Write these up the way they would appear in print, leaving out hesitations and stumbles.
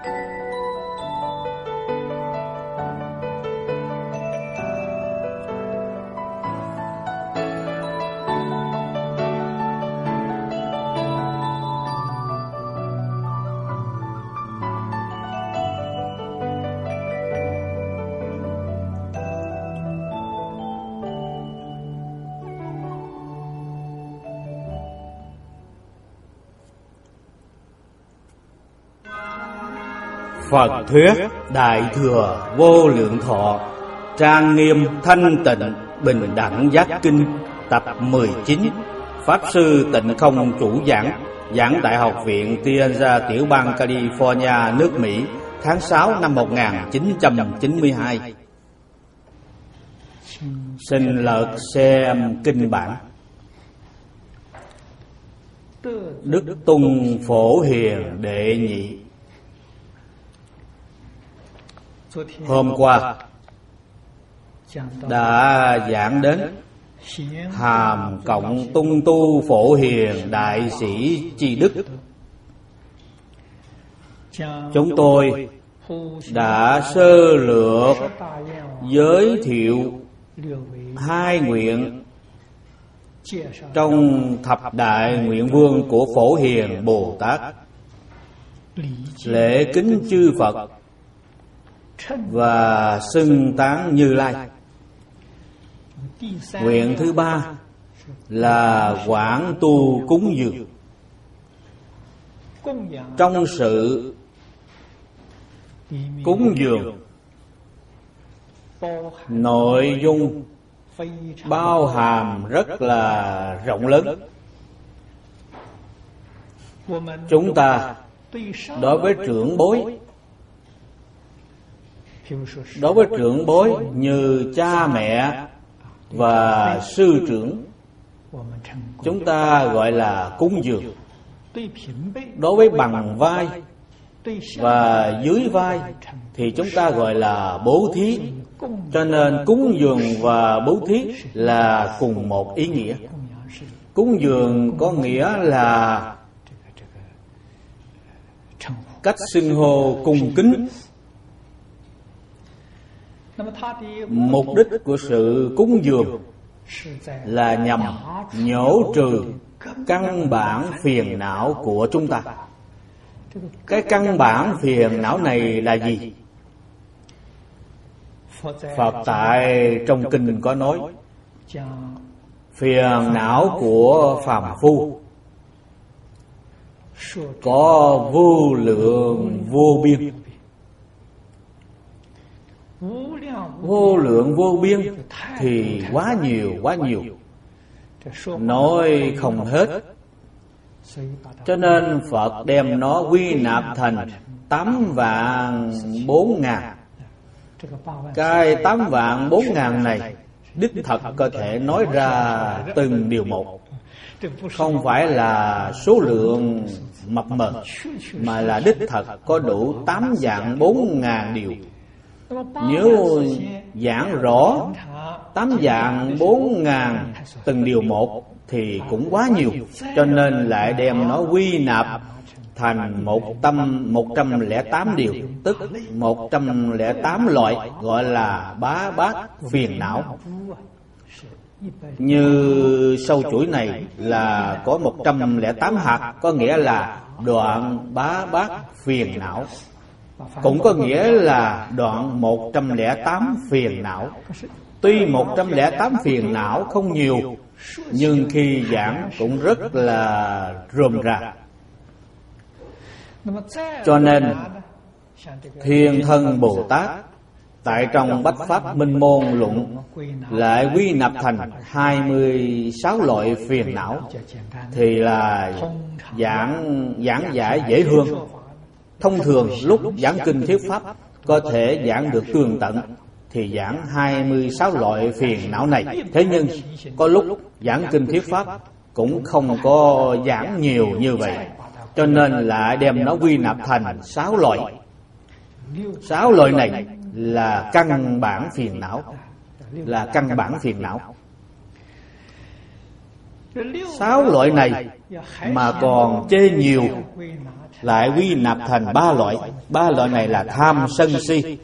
Phật thuyết Đại Thừa Vô Lượng Thọ, trang nghiêm thanh tịnh bình đẳng giác kinh, tập 19. Pháp sư Tịnh Không chủ giảng, giảng tại Học viện Tianza, tiểu bang California, nước Mỹ, tháng 6 năm 1992. Xin lật xem kinh bản. Đức Tung Phổ Hiền đệ nhị. Hôm qua đã giảng đến hàm cộng tung tu phổ hiền đại sĩ chi đức. Chúng tôi đã sơ lược giới thiệu hai nguyện trong thập đại nguyện vương của Phổ Hiền Bồ Tát: lễ kính chư Phật và xưng tán Như Lai. Nguyện thứ ba là quảng tu cúng dường. Trong sự cúng dường, nội dung bao hàm rất là rộng lớn. Chúng ta đối với trưởng bối như cha mẹ và sư trưởng, chúng ta gọi là cúng dường. Đối với bằng vai và dưới vai thì chúng ta gọi là bố thí. Cho nên cúng dường và bố thí là cùng một ý nghĩa. Cúng dường có nghĩa là cách xưng hô cung kính. Mục đích của sự cúng dường là nhằm nhổ trừ căn bản phiền não của chúng ta. Cái căn bản phiền não này là gì? Phật tại trong kinh có nói, phiền não của phàm phu có vô lượng vô biên. Vô lượng vô biên thì quá nhiều, nói không hết. Cho nên Phật đem nó quy nạp thành 8.400.000. Cái 8.400.000 này đích thật có thể nói ra từng điều một, không phải là số lượng mập mờ, mà là đích thật có đủ 8.400.000 điều. Nếu giảng rõ 8.400.000 từng điều một thì cũng quá nhiều, cho nên lại đem nó quy nạp thành 108 điều, tức 108 loại, gọi là bá bát phiền não. Như sâu chuỗi này là có 108 hạt, có nghĩa là đoạn bá bát phiền não, cũng có nghĩa là đoạn 108 phiền não. Tuy 108 phiền não không nhiều, nhưng khi giảng cũng rất là rườm rà. Cho nên Thiên Thân Bồ Tát tại trong Bách Pháp Minh Môn Luận lại quy nạp thành 26 loại phiền não, thì là giảng giải dễ hơn. Thông thường lúc giảng kinh thuyết pháp có thể giảng được tường tận thì giảng 26 loại phiền não này. Thế nhưng có lúc giảng kinh thuyết pháp cũng không có giảng nhiều như vậy, cho nên lại đem nó quy nạp thành 6 loại. 6 loại này là căn bản phiền não, là căn bản phiền não. 6 loại này mà còn chê nhiều, lại quy nạp thành 3 loại. 3 loại này là tham sân si.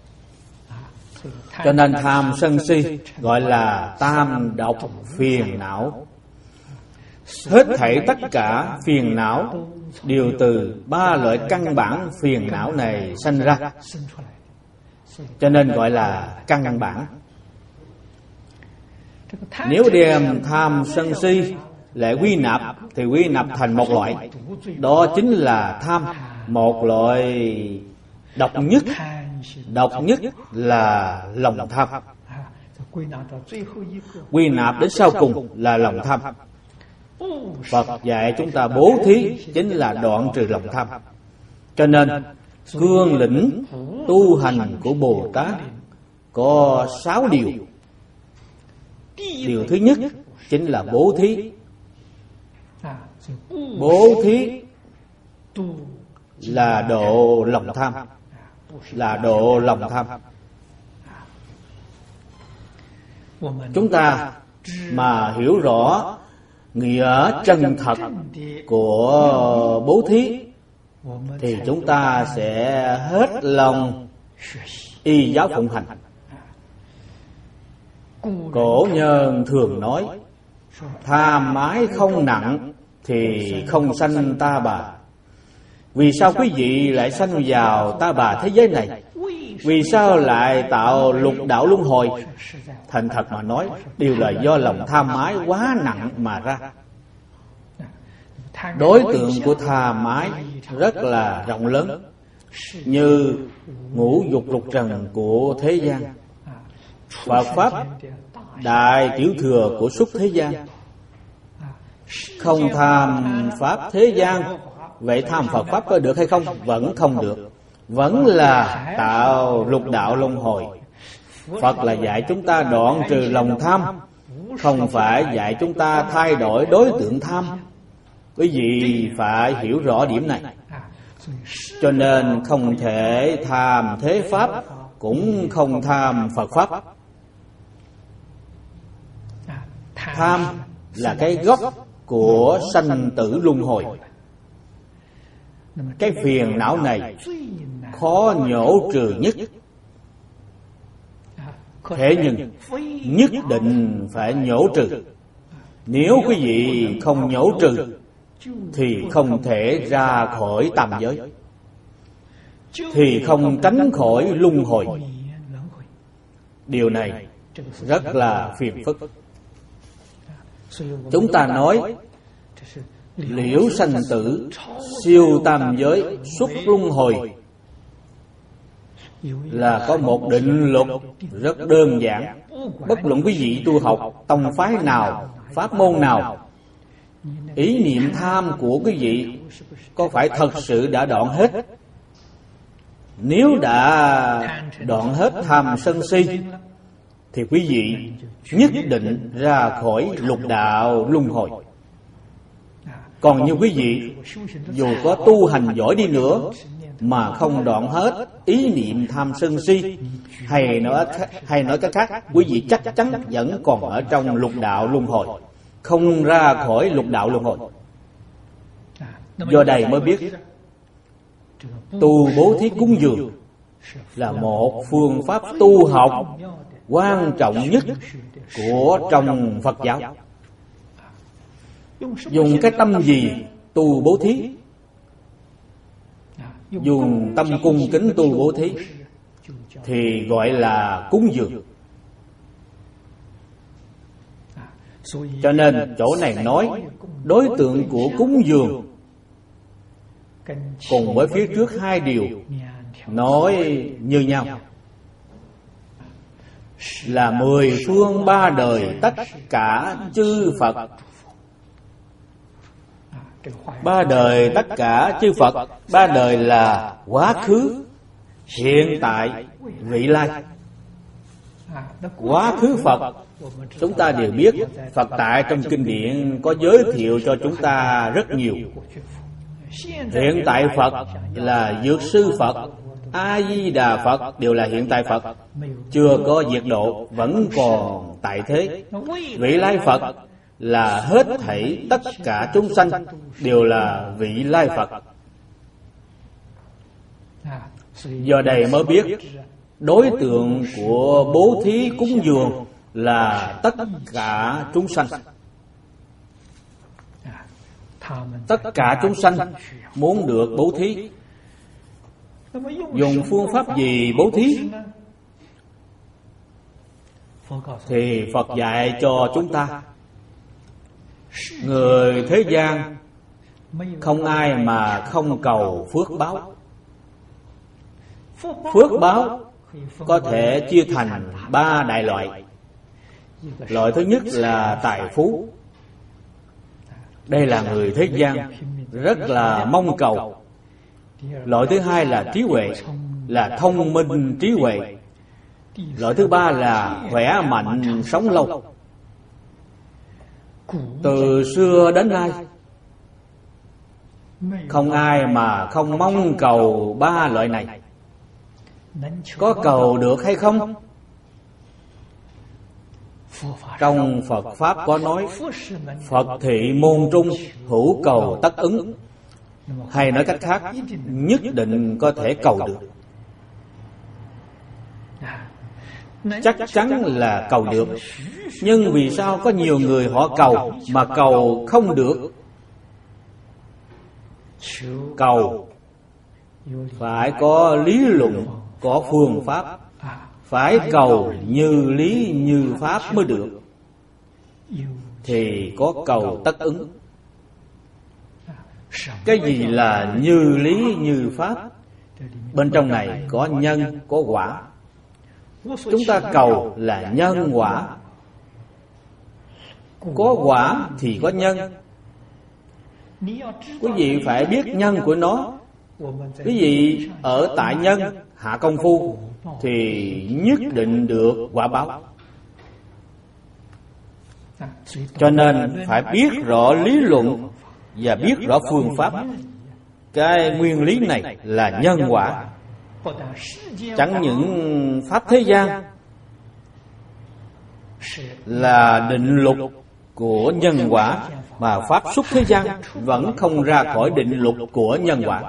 Cho nên tham sân si gọi là tam độc phiền não. Hết thảy tất cả phiền não đều từ 3 loại căn bản phiền não này sanh ra, cho nên gọi là căn bản. Nếu đem tham sân si lại quy nạp thì quy nạp thành một loại, đó chính là tham, một loại độc nhất. Độc nhất là lòng tham. Quy nạp đến sau cùng là lòng tham. Phật dạy chúng ta bố thí chính là đoạn trừ lòng tham. Cho nên cương lĩnh tu hành của Bồ Tát có 6 điều. Điều thứ nhất chính là bố thí. Bố thí là độ lòng tham, là độ lòng tham. Chúng ta mà hiểu rõ nghĩa chân thật của bố thí thì chúng ta sẽ hết lòng y giáo phụng hành. Cổ nhân thường nói, tham ái không nặng thì không sanh ta bà. Vì sao quý vị lại sanh vào ta bà thế giới này? Vì sao lại tạo lục đạo luân hồi? Thành thật mà nói, đều là do lòng tham ái quá nặng mà ra. Đối tượng của tham ái rất là rộng lớn, như ngũ dục lục trần của thế gian, Phật pháp đại tiểu thừa của xuất thế gian. Không tham pháp thế gian, vậy tham Phật pháp có được hay không? Vẫn không được, vẫn là tạo lục đạo luân hồi. Phật là dạy chúng ta đoạn trừ lòng tham, không phải dạy chúng ta thay đổi đối tượng tham. Quý vị phải hiểu rõ điểm này. Cho nên không thể tham thế pháp, cũng không tham Phật pháp. Tham là cái gốc của sanh tử luân hồi. Cái phiền não này khó nhổ trừ nhất. Thế nhưng nhất định phải nhổ trừ. Nếu quý vị không nhổ trừ thì không thể ra khỏi tam giới, thì không tránh khỏi luân hồi. Điều này rất là phiền phức. Chúng ta nói liễu sanh tử, siêu tam giới, xuất luân hồi là có một định luật rất đơn giản. Bất luận quý vị tu học tông phái nào, pháp môn nào, ý niệm tham của quý vị có phải thật sự đã đoạn hết? Nếu đã đoạn hết tham sân si thì quý vị nhất định ra khỏi lục đạo luân hồi. Còn như quý vị dù có tu hành giỏi đi nữa mà không đoạn hết ý niệm tham sân si, hay nói cách khác, quý vị chắc chắn vẫn còn ở trong lục đạo luân hồi, không ra khỏi lục đạo luân hồi. Do đây mới biết tu bố thí cúng dường là một phương pháp tu học quan trọng nhất của trong Phật giáo. Dùng cái tâm gì tu bố thí? Dùng tâm cung kính tu bố thí thì gọi là cúng dường. Cho nên chỗ này nói đối tượng của cúng dường cùng với phía trước 2 điều nói như nhau, là 10 phương 3 đời tất cả chư Phật. 3 đời tất cả chư Phật. 3 đời là quá khứ, hiện tại, vị lai. Quá khứ Phật chúng ta đều biết, Phật tại trong kinh điển có giới thiệu cho chúng ta rất nhiều. Hiện tại Phật là Dược Sư Phật, A Di Đà Phật đều là hiện tại Phật, chưa có diệt độ, vẫn còn tại thế. Vị lai Phật là hết thảy tất cả chúng sanh đều là vị lai Phật. Do đây mới biết đối tượng của bố thí cúng dường là tất cả chúng sanh. Tất cả chúng sanh muốn được bố thí, dùng phương pháp gì bố thí? Thì Phật dạy cho chúng ta, người thế gian không ai mà không cầu phước báo. Phước báo có thể chia thành 3 đại loại. Loại thứ nhất là tài phú. Đây là người thế gian rất là mong cầu. Loại thứ hai là trí huệ, là thông minh trí huệ. Loại thứ ba là khỏe mạnh sống lâu. Từ xưa đến nay, không ai mà không mong cầu 3 loại này. Có cầu được hay không? Trong Phật Pháp có nói, Phật thị môn trung hữu cầu tất ứng. Hay nói cách khác, nhất định có thể cầu được. Chắc chắn là cầu được. Nhưng vì sao có nhiều người họ cầu mà cầu không được? Cầu phải có lý luận, có phương pháp. Phải cầu như lý như pháp mới được, thì có cầu tất ứng. Cái gì là như lý như pháp? Bên trong này có nhân, có quả. Chúng ta cầu là nhân quả. Có quả thì có nhân. Quý vị phải biết nhân của nó. Quý vị ở tại nhân hạ công phu thì nhất định được quả báo. Cho nên phải biết rõ lý luận và biết rõ phương pháp. Cái nguyên lý này là nhân quả. Chẳng những pháp thế gian là định luật của nhân quả, mà pháp xuất thế gian vẫn không ra khỏi định luật của nhân quả.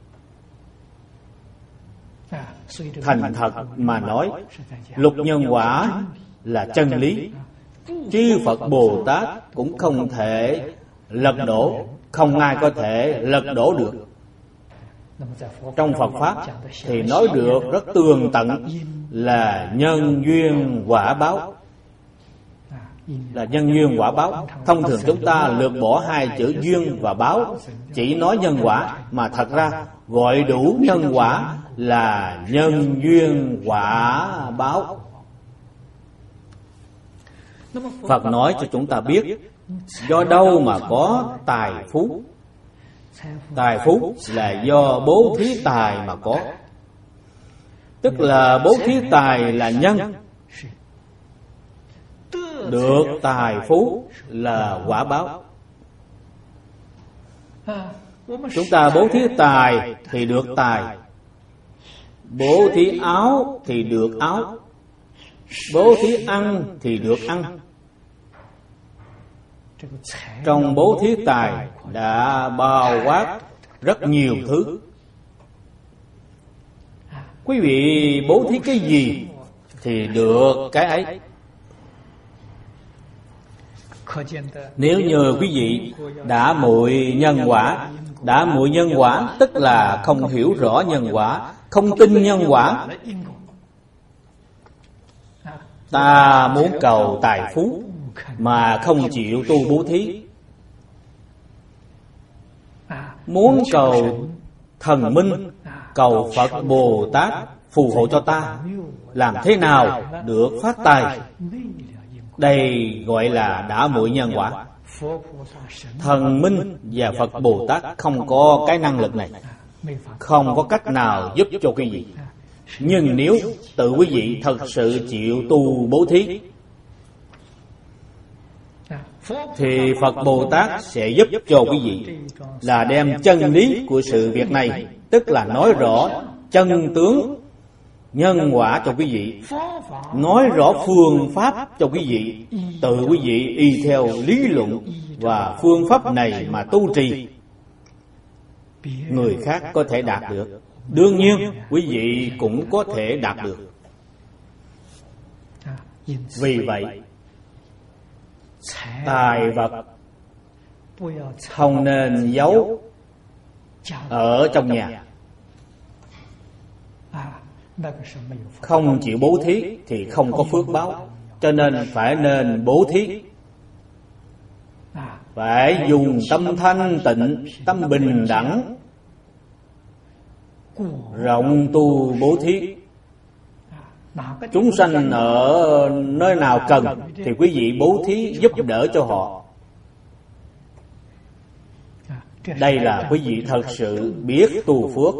Thành thật mà nói, luật nhân quả là chân lý. Chư Phật Bồ Tát cũng không thể lật đổ, không ai có thể lật đổ được. Trong Phật Pháp thì nói được rất tường tận là nhân duyên quả báo. Là nhân duyên quả báo. Thông thường chúng ta lược bỏ 2 chữ duyên và báo, chỉ nói nhân quả, mà thật ra gọi đủ nhân quả là nhân duyên quả báo. Phật nói cho chúng ta biết, do đâu mà có tài phú? Tài phú là do bố thí tài mà có. Tức là bố thí tài là nhân, được tài phú là quả báo. Chúng ta bố thí tài thì được tài, bố thí áo thì được áo, bố thí ăn thì được ăn. Trong bố thí tài đã bao quát rất nhiều thứ. Quý vị bố thí cái gì thì được cái ấy. Nếu như quý vị đã muội nhân quả, đã muội nhân quả tức là không hiểu rõ nhân quả, không tin nhân quả. Ta muốn cầu tài phú mà không chịu tu bố thí, muốn cầu thần minh, cầu Phật Bồ Tát phù hộ cho ta, làm thế nào được phát tài? Đây gọi là đã muội nhân quả. Thần minh và Phật Bồ Tát không có cái năng lực này, không có cách nào giúp cho quý vị. Nhưng nếu tự quý vị thật sự chịu tu bố thí thì Phật Bồ Tát sẽ giúp cho quý vị, là đem chân lý của sự việc này, tức là nói rõ chân tướng nhân quả cho quý vị, nói rõ phương pháp cho quý vị, tự quý vị y theo lý luận và phương pháp này mà tu trì, người khác có thể đạt được. Đương nhiên quý vị cũng có thể đạt được. Vì vậy tài vật không nên giấu ở trong nhà. Không chịu bố thí thì không có phước báo, cho nên phải nên bố thí. Phải dùng tâm thanh tịnh, tâm bình đẳng, rộng tu bố thí. Chúng sanh ở nơi nào cần thì quý vị bố thí giúp đỡ cho họ. Đây là quý vị thật sự biết tu phước,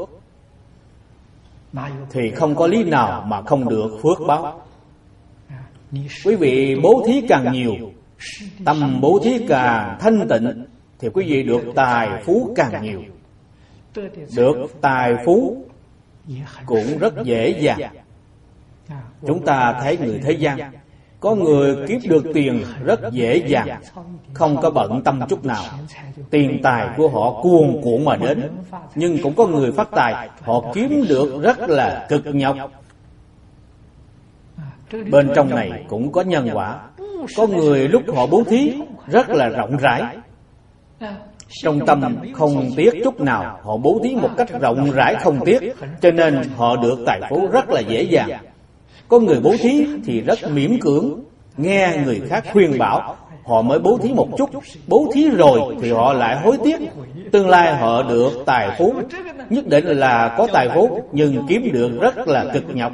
thì không có lý nào mà không được phước báo. Quý vị bố thí càng nhiều, tâm bố thí càng thanh tịnh, thì quý vị được tài phú càng nhiều. Được tài phú cũng rất dễ dàng. Chúng ta thấy người thế gian, có người kiếm được tiền rất dễ dàng, không có bận tâm chút nào. Tiền tài của họ cuồn cuộn mà đến. Nhưng cũng có người phát tài, họ kiếm được rất là cực nhọc. Bên trong này cũng có nhân quả. Có người lúc họ bố thí rất là rộng rãi, trong tâm không tiếc chút nào, họ bố thí một cách rộng rãi không tiếc, cho nên họ được tài phú rất là dễ dàng. Có người bố thí thì rất miễn cưỡng, nghe người khác khuyên bảo, họ mới bố thí một chút. Bố thí rồi thì họ lại hối tiếc. Tương lai họ được tài phú, nhất định là có tài phú, nhưng kiếm được rất là cực nhọc.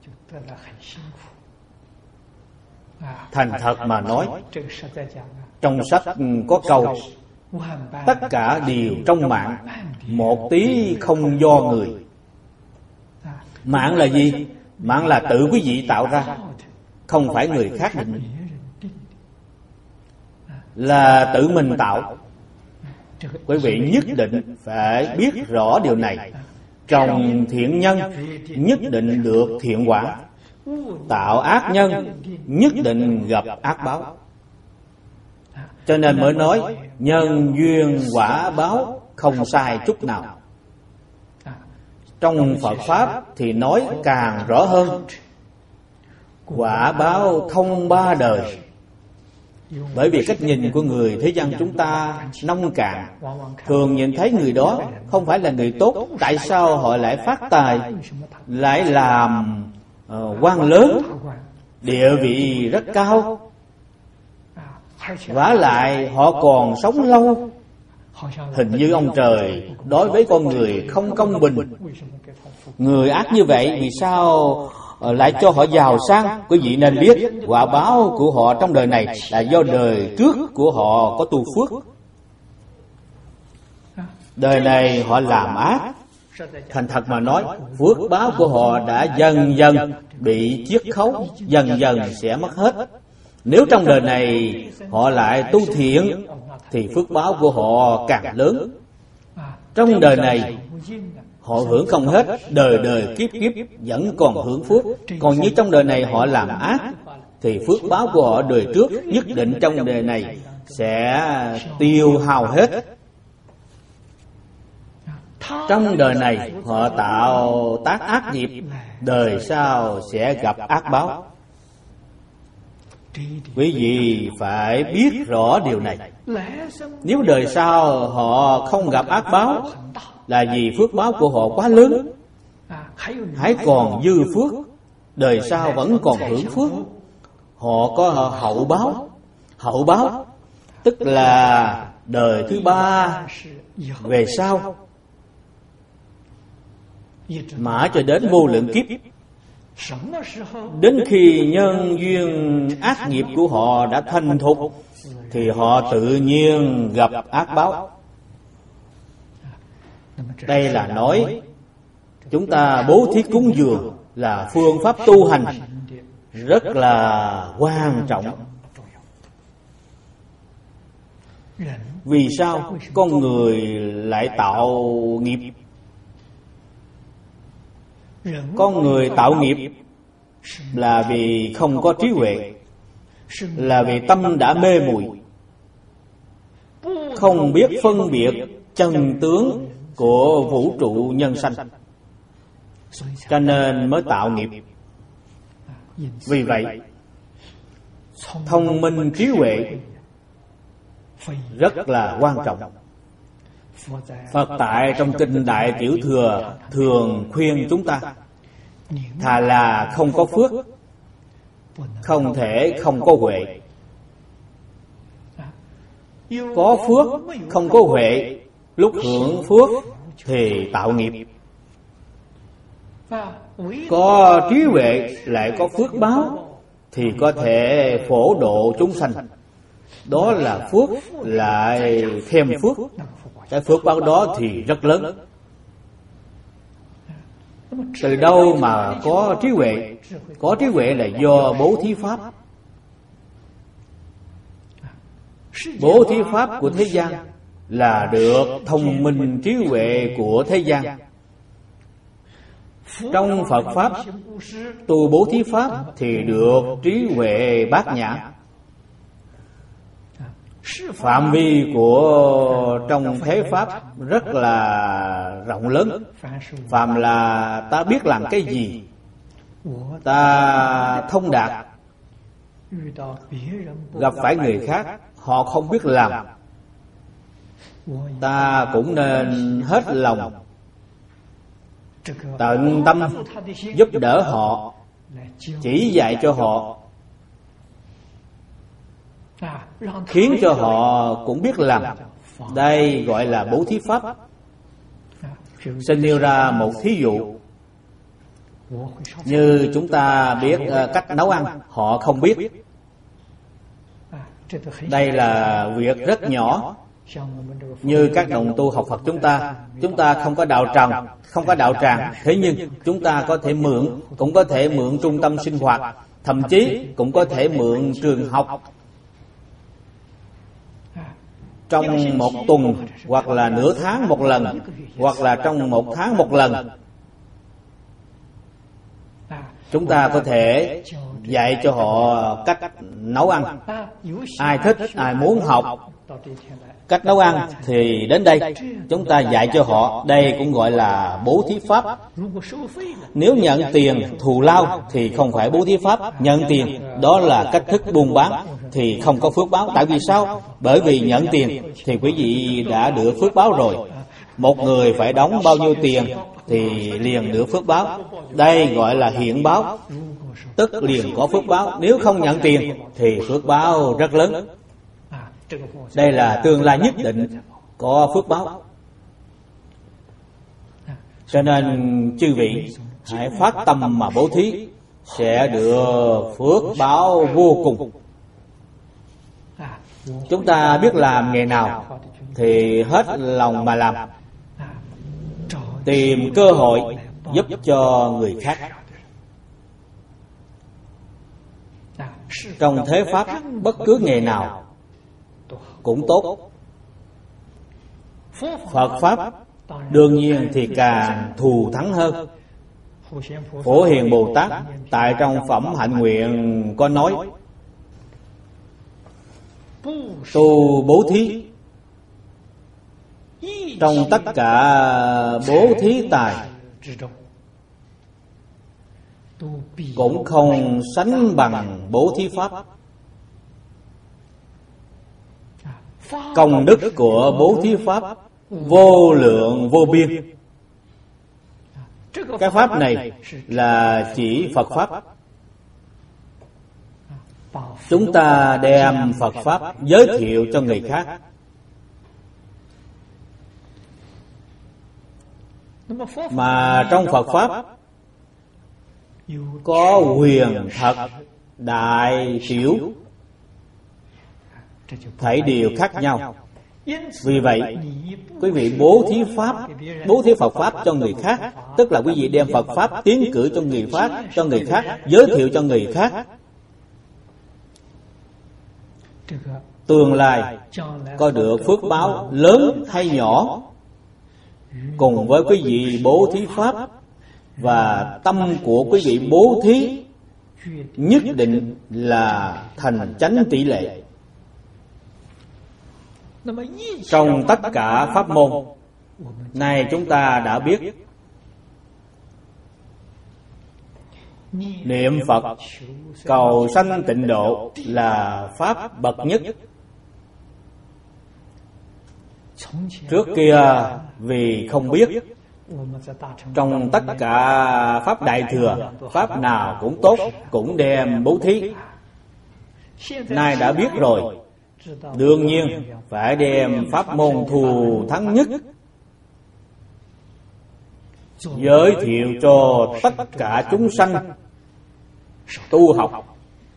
Thành thật mà nói, trong sách có câu, tất cả đều trong mạng, một tí không do người. Mạng là gì? Mạng là tự quý vị tạo ra, không phải người khác định, là tự mình tạo. Quý vị nhất định phải biết rõ điều này. Trồng thiện nhân nhất định được thiện quả, tạo ác nhân nhất định gặp ác báo. Cho nên mới nói nhân duyên quả báo không sai chút nào. Trong Phật Pháp thì nói càng rõ hơn, quả báo thông ba đời. Bởi vì cách nhìn của người thế gian chúng ta nông cạn, thường nhìn thấy người đó không phải là người tốt. Tại sao họ lại phát tài, lại làm quan lớn, địa vị rất cao, vả lại họ còn sống lâu? Hình như ông trời đối với con người không công bình. Người ác như vậy vì sao lại cho họ giàu sang? Quý vị nên biết quả báo của họ trong đời này là do đời trước của họ có tu phước. Đời này họ làm ác, thành thật mà nói, phước báo của họ đã dần dần bị chiết khấu, dần dần sẽ mất hết. Nếu trong đời này họ lại tu thiện thì phước báo của họ càng lớn. Trong đời này họ hưởng không hết, đời đời kiếp kiếp vẫn còn hưởng phước. Còn như trong đời này họ làm ác thì phước báo của họ đời trước nhất định trong đời này sẽ tiêu hao hết. Trong đời này họ tạo tác ác nghiệp, đời sau sẽ gặp ác báo. Quý vị phải biết rõ điều này. Nếu đời sau họ không gặp ác báo là vì phước báo của họ quá lớn. Hãy còn dư phước, đời sau vẫn còn hưởng phước. Họ có hậu báo. Hậu báo tức là đời thứ ba về sau, mãi cho đến vô lượng kiếp. Đến khi nhân duyên ác nghiệp của họ đã thành thục thì họ tự nhiên gặp ác báo. Đây là nói chúng ta bố thí cúng dường là phương pháp tu hành rất là quan trọng. Vì sao con người lại tạo nghiệp? Con người tạo nghiệp là vì không có trí huệ, là vì tâm đã mê muội, không biết phân biệt chân tướng của vũ trụ nhân sanh, cho nên mới tạo nghiệp. Vì vậy, thông minh trí huệ rất là quan trọng. Phật tại trong kinh Đại Tiểu Thừa thường khuyên chúng ta, thà là không có phước, không thể không có huệ. Có phước không có huệ, lúc hưởng phước thì tạo nghiệp. Có trí huệ lại có phước báo thì có thể phổ độ chúng sanh. Đó là phước lại thêm phước. Cái phước báo đó thì rất lớn. Từ đâu mà có trí huệ? Có trí huệ là do bố thí pháp. Bố thí pháp của thế gian là được thông minh trí huệ của thế gian. Trong Phật Pháp tu bố thí pháp thì được trí huệ bát nhã. Phạm vi của trong thế Pháp rất là rộng lớn. Phạm là ta biết làm cái gì, ta thông đạt. Gặp phải người khác họ không biết làm, ta cũng nên hết lòng tận tâm giúp đỡ họ, chỉ dạy cho họ, khiến cho họ cũng biết làm. Đây gọi là bố thí pháp. Xin nêu ra một thí dụ. Như chúng ta biết cách nấu ăn, họ không biết. Đây là việc rất nhỏ. Như các đồng tu học Phật chúng ta không có đạo tràng, thế nhưng chúng ta có thể mượn, cũng có thể mượn trung tâm sinh hoạt, thậm chí cũng có thể mượn trường học. Trong một tuần hoặc là nửa tháng một lần, hoặc là trong một tháng một lần, chúng ta có thể dạy cho họ cách nấu ăn. Ai thích, ai muốn học cách nấu ăn thì đến đây, chúng ta dạy cho họ. Đây cũng gọi là bố thí pháp. Nếu nhận tiền thù lao thì không phải bố thí pháp. Nhận tiền đó là cách thức buôn bán thì không có phước báo. Tại vì sao? Bởi vì nhận tiền thì quý vị đã được phước báo rồi. Một người phải đóng bao nhiêu tiền thì liền được phước báo. Đây gọi là hiện báo, tức liền có phước báo. Nếu không nhận tiền thì phước báo rất lớn. Đây là tương lai nhất định có phước báo. Cho nên chư vị hãy phát tâm mà bố thí, sẽ được phước báo vô cùng. Chúng ta biết làm nghề nào thì hết lòng mà làm, tìm cơ hội giúp cho người khác. Trong thế Pháp, bất cứ nghề nào cũng tốt. Phật Pháp đương nhiên thì càng thù thắng hơn. Phổ Hiền Bồ Tát tại trong Phẩm Hạnh Nguyện có nói, tu bố thí, trong tất cả bố thí tài cũng không sánh bằng bố thí pháp. Công đức của bố thí pháp vô lượng vô biên. Cái pháp này là chỉ Phật Pháp. Chúng ta đem Phật Pháp giới thiệu cho người khác. Mà trong Phật Pháp có huyền thật, đại tiểu, thảy đều khác nhau. Vì vậy, quý vị bố thí Phật Pháp cho người khác, tức là quý vị đem Phật Pháp tiến cử cho người khác, giới thiệu cho người khác. Tương lai có được phước báo lớn hay nhỏ, cùng với quý vị bố thí pháp và tâm của quý vị bố thí nhất định là thành chánh tỷ lệ. Trong tất cả pháp môn này chúng ta đã biết, niệm Phật cầu sanh tịnh độ là pháp bậc nhất. Trước kia vì không biết, trong tất cả pháp Đại Thừa, pháp nào cũng tốt, cũng đem bố thí. Nay đã biết rồi, đương nhiên phải đem pháp môn thù thắng nhất giới thiệu cho tất cả chúng sanh tu học.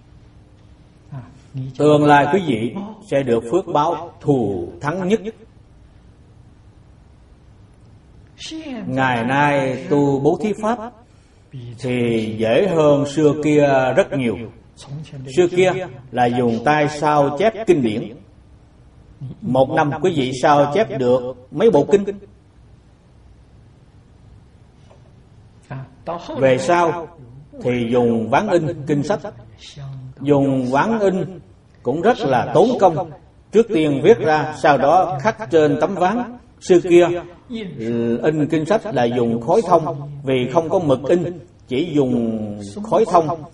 Tương lai quý vị sẽ được phước báo thù thắng nhất. Ngày nay tu bố thí pháp thì dễ hơn xưa kia rất nhiều. Xưa kia là dùng tay sao chép kinh điển. Một năm quý vị sao chép được mấy bộ kinh. Về sau thì dùng ván in kinh sách. Dùng ván in cũng rất là tốn công. Trước tiên viết ra, sau đó khắc trên tấm ván. Xưa kia in kinh sách là dùng khối thông, vì không có mực in, chỉ dùng khối thông.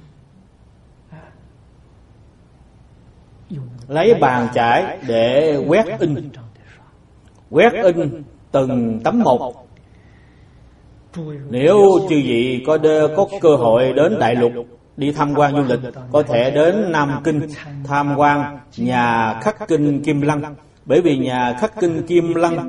Lấy bàn chải để quét in. Quét in từng tấm một. Nếu chư vị có cơ hội đến Đại Lục đi tham quan du lịch, có thể đến Nam Kinh tham quan nhà khắc kinh Kim Lăng. Bởi vì nhà khắc kinh Kim Lăng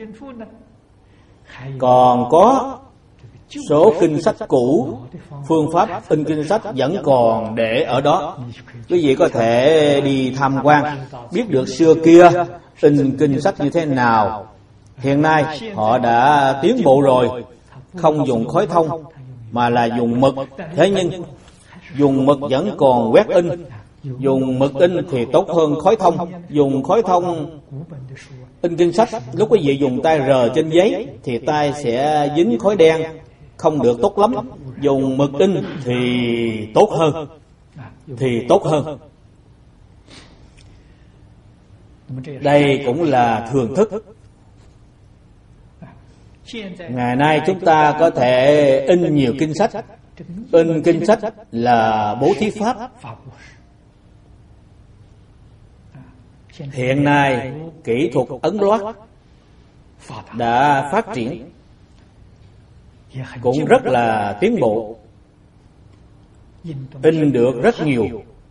còn có số kinh sách cũ, phương pháp in kinh sách vẫn còn để ở đó. Quý vị có thể đi tham quan, biết được xưa kia in kinh sách như thế nào. Hiện nay họ đã tiến bộ rồi, không dùng khối thông mà là dùng mực. Thế nhưng dùng mực vẫn còn quét in. Dùng mực in thì tốt hơn khối thông. Dùng khối thông in kinh sách, lúc quý vị dùng tay rờ trên giấy thì tay sẽ dính khói đen, không được tốt lắm. Dùng mực in thì tốt hơn. Đây cũng là thường thức. Ngày nay chúng ta có thể in nhiều kinh sách. In kinh sách là bố thí pháp. Hiện nay kỹ thuật ấn loát đã phát triển, cũng rất là tiến bộ. In được rất nhiều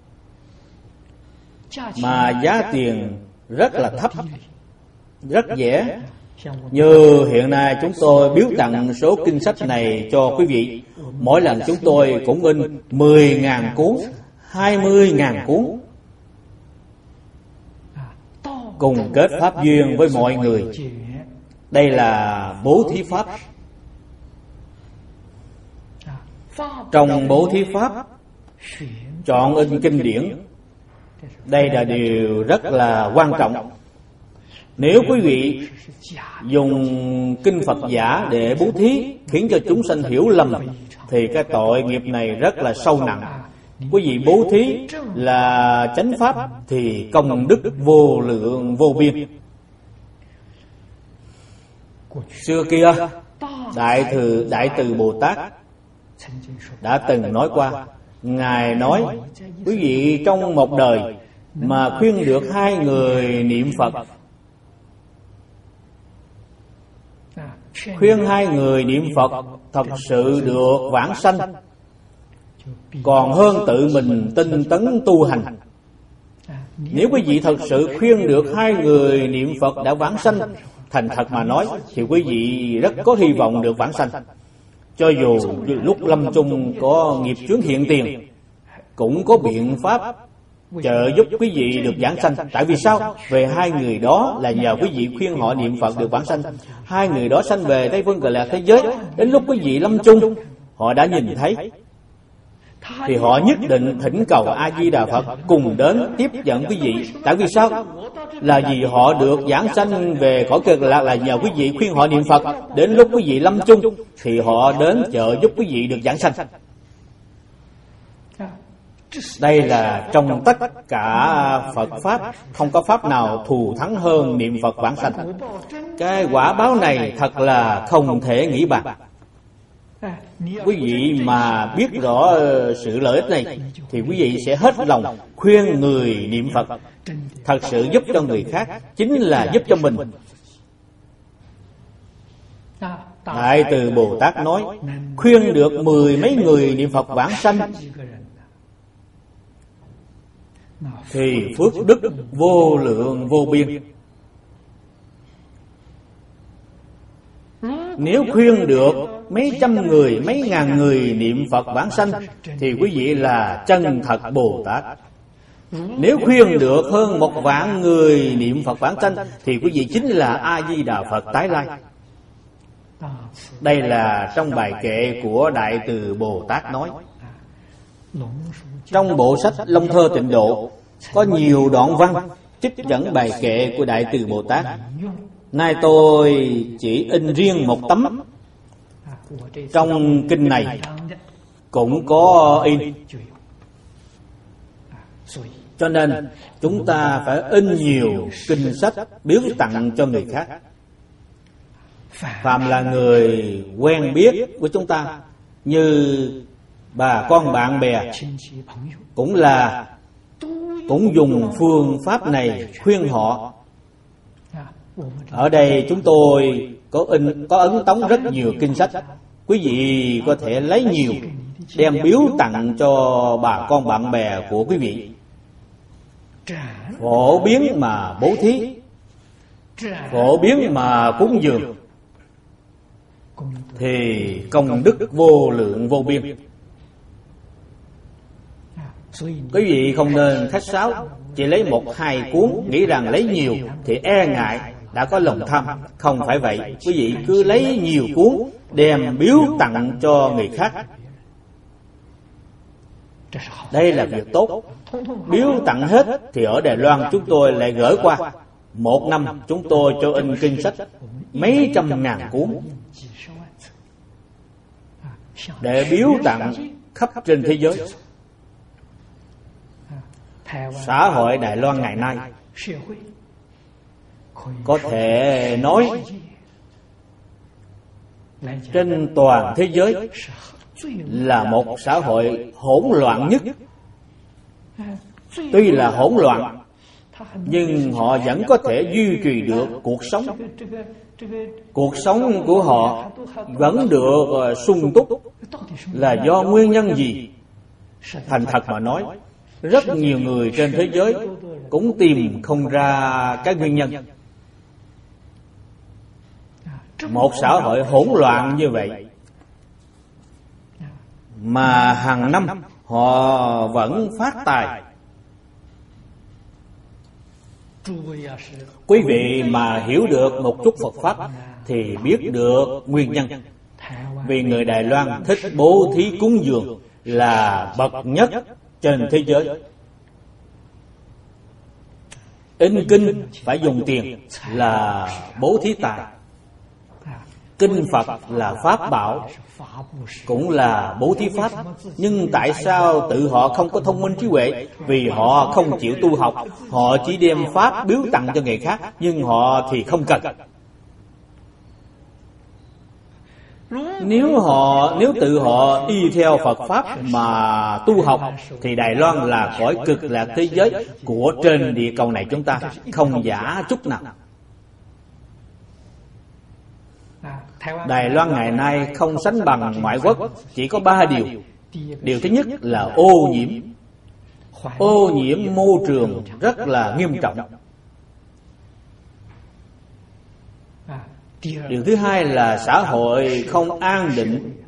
mà giá tiền rất là thấp, rất rẻ. Như hiện nay chúng tôi biếu tặng số kinh sách này cho quý vị. Mỗi lần chúng tôi cũng in 10.000 cuốn, 20.000 cuốn, cùng kết pháp duyên với mọi người. Đây là bố thí pháp. Trong bố thí pháp, chọn in kinh điển, đây là điều rất là quan trọng. Nếu quý vị dùng kinh Phật giả để bố thí khiến cho chúng sanh hiểu lầm thì cái tội nghiệp này rất là sâu nặng. Quý vị bố thí là chánh pháp thì công đức vô lượng vô biên. Xưa kia Đại Từ Bồ Tát đã từng nói qua. Ngài nói, quý vị trong một đời mà khuyên được 2 người niệm Phật, khuyên 2 người niệm Phật thật sự được vãng sanh, còn hơn tự mình tinh tấn tu hành. Nếu quý vị thật sự khuyên được 2 người niệm Phật đã vãng sanh, thành thật mà nói thì quý vị rất có hy vọng được vãng sanh. Cho dù lúc lâm chung có nghiệp chướng hiện tiền, cũng có biện pháp trợ giúp quý vị được vãng sanh. Tại vì sao? Về 2 người đó là nhờ quý vị khuyên họ niệm Phật được vãng sanh. 2 người đó sanh về Tây Phương Cực Lạc thế giới. Đến lúc quý vị lâm chung, họ đã nhìn thấy, thì họ nhất định thỉnh cầu A Di Đà Phật cùng đến tiếp dẫn quý vị. Tại vì sao? Là vì họ được giảng sanh về cõi cực lạc là nhờ quý vị khuyên họ niệm Phật. Đến lúc quý vị lâm chung thì họ đến trợ giúp quý vị được giảng sanh. Đây là trong tất cả Phật Pháp, không có Pháp nào thù thắng hơn niệm Phật vãng sanh. Cái quả báo này thật là không thể nghĩ bàn. Quý vị mà biết rõ sự lợi ích này thì quý vị sẽ hết lòng khuyên người niệm Phật. Thật sự giúp cho người khác chính là giúp cho mình. Đại Từ Bồ Tát nói khuyên được 10 mấy người niệm Phật vãng sanh thì phước đức vô lượng vô biên. Nếu khuyên được mấy trăm người, mấy ngàn người niệm Phật vãng sanh thì quý vị là chân thật Bồ Tát. Nếu khuyên được hơn 1 vạn người niệm Phật vãng sanh thì quý vị chính là A Di Đà Phật tái lai. Đây là trong bài kệ của Đại Từ Bồ Tát nói. Trong bộ sách Long Thơ Tịnh Độ có nhiều đoạn văn trích dẫn bài kệ của Đại Từ Bồ Tát. Nay tôi chỉ in riêng một tấm. Trong kinh này cũng có in. Cho nên chúng ta phải in nhiều kinh sách biếu tặng cho người khác. Phàm là người quen biết của chúng ta, như bà con bạn bè, cũng dùng phương pháp này khuyên họ. Ở đây chúng tôi có ấn tống rất nhiều kinh sách. Quý vị có thể lấy nhiều đem biếu tặng cho bà con bạn bè của quý vị. Phổ biến mà bố thí, phổ biến mà cúng dường thì công đức vô lượng vô biên. Quý vị không nên khách sáo, chỉ lấy 1-2 cuốn, nghĩ rằng lấy nhiều thì e ngại đã có lòng tham. Không phải vậy. Quý vị cứ lấy nhiều cuốn đem biếu tặng cho người khác. Đây là việc tốt. Biếu tặng hết thì ở Đài Loan chúng tôi lại gửi qua. 1 năm chúng tôi cho in kinh sách mấy trăm ngàn cuốn để biếu tặng khắp trên thế giới. Xã hội Đài Loan ngày nay có thể nói trên toàn thế giới là một xã hội hỗn loạn nhất. Tuy là hỗn loạn nhưng họ vẫn có thể duy trì được cuộc sống. Cuộc sống của họ vẫn được sung túc. Là do nguyên nhân gì? Thành thật mà nói, rất nhiều người trên thế giới cũng tìm không ra cái nguyên nhân. Một xã hội hỗn loạn như vậy mà hàng năm họ vẫn phát tài. Quý vị mà hiểu được một chút Phật Pháp thì biết được nguyên nhân. Vì người Đài Loan thích bố thí cúng dường là bậc nhất trên thế giới. In kinh phải dùng tiền là bố thí tài. Kinh Phật là pháp bảo, cũng là bố thí pháp. Nhưng tại sao tự họ không có thông minh trí huệ? Vì họ không chịu tu học. Họ chỉ đem pháp biếu tặng cho người khác, nhưng họ thì không cần. Nếu tự họ y theo Phật Pháp mà tu học thì Đài Loan là cõi cực lạc thế giới của trên địa cầu này chúng ta, không giả chút nào. Đài Loan ngày nay không sánh bằng ngoại quốc, chỉ có 3 điều. Điều thứ nhất là ô nhiễm. Ô nhiễm môi trường rất là nghiêm trọng. Điều thứ hai là xã hội không an định.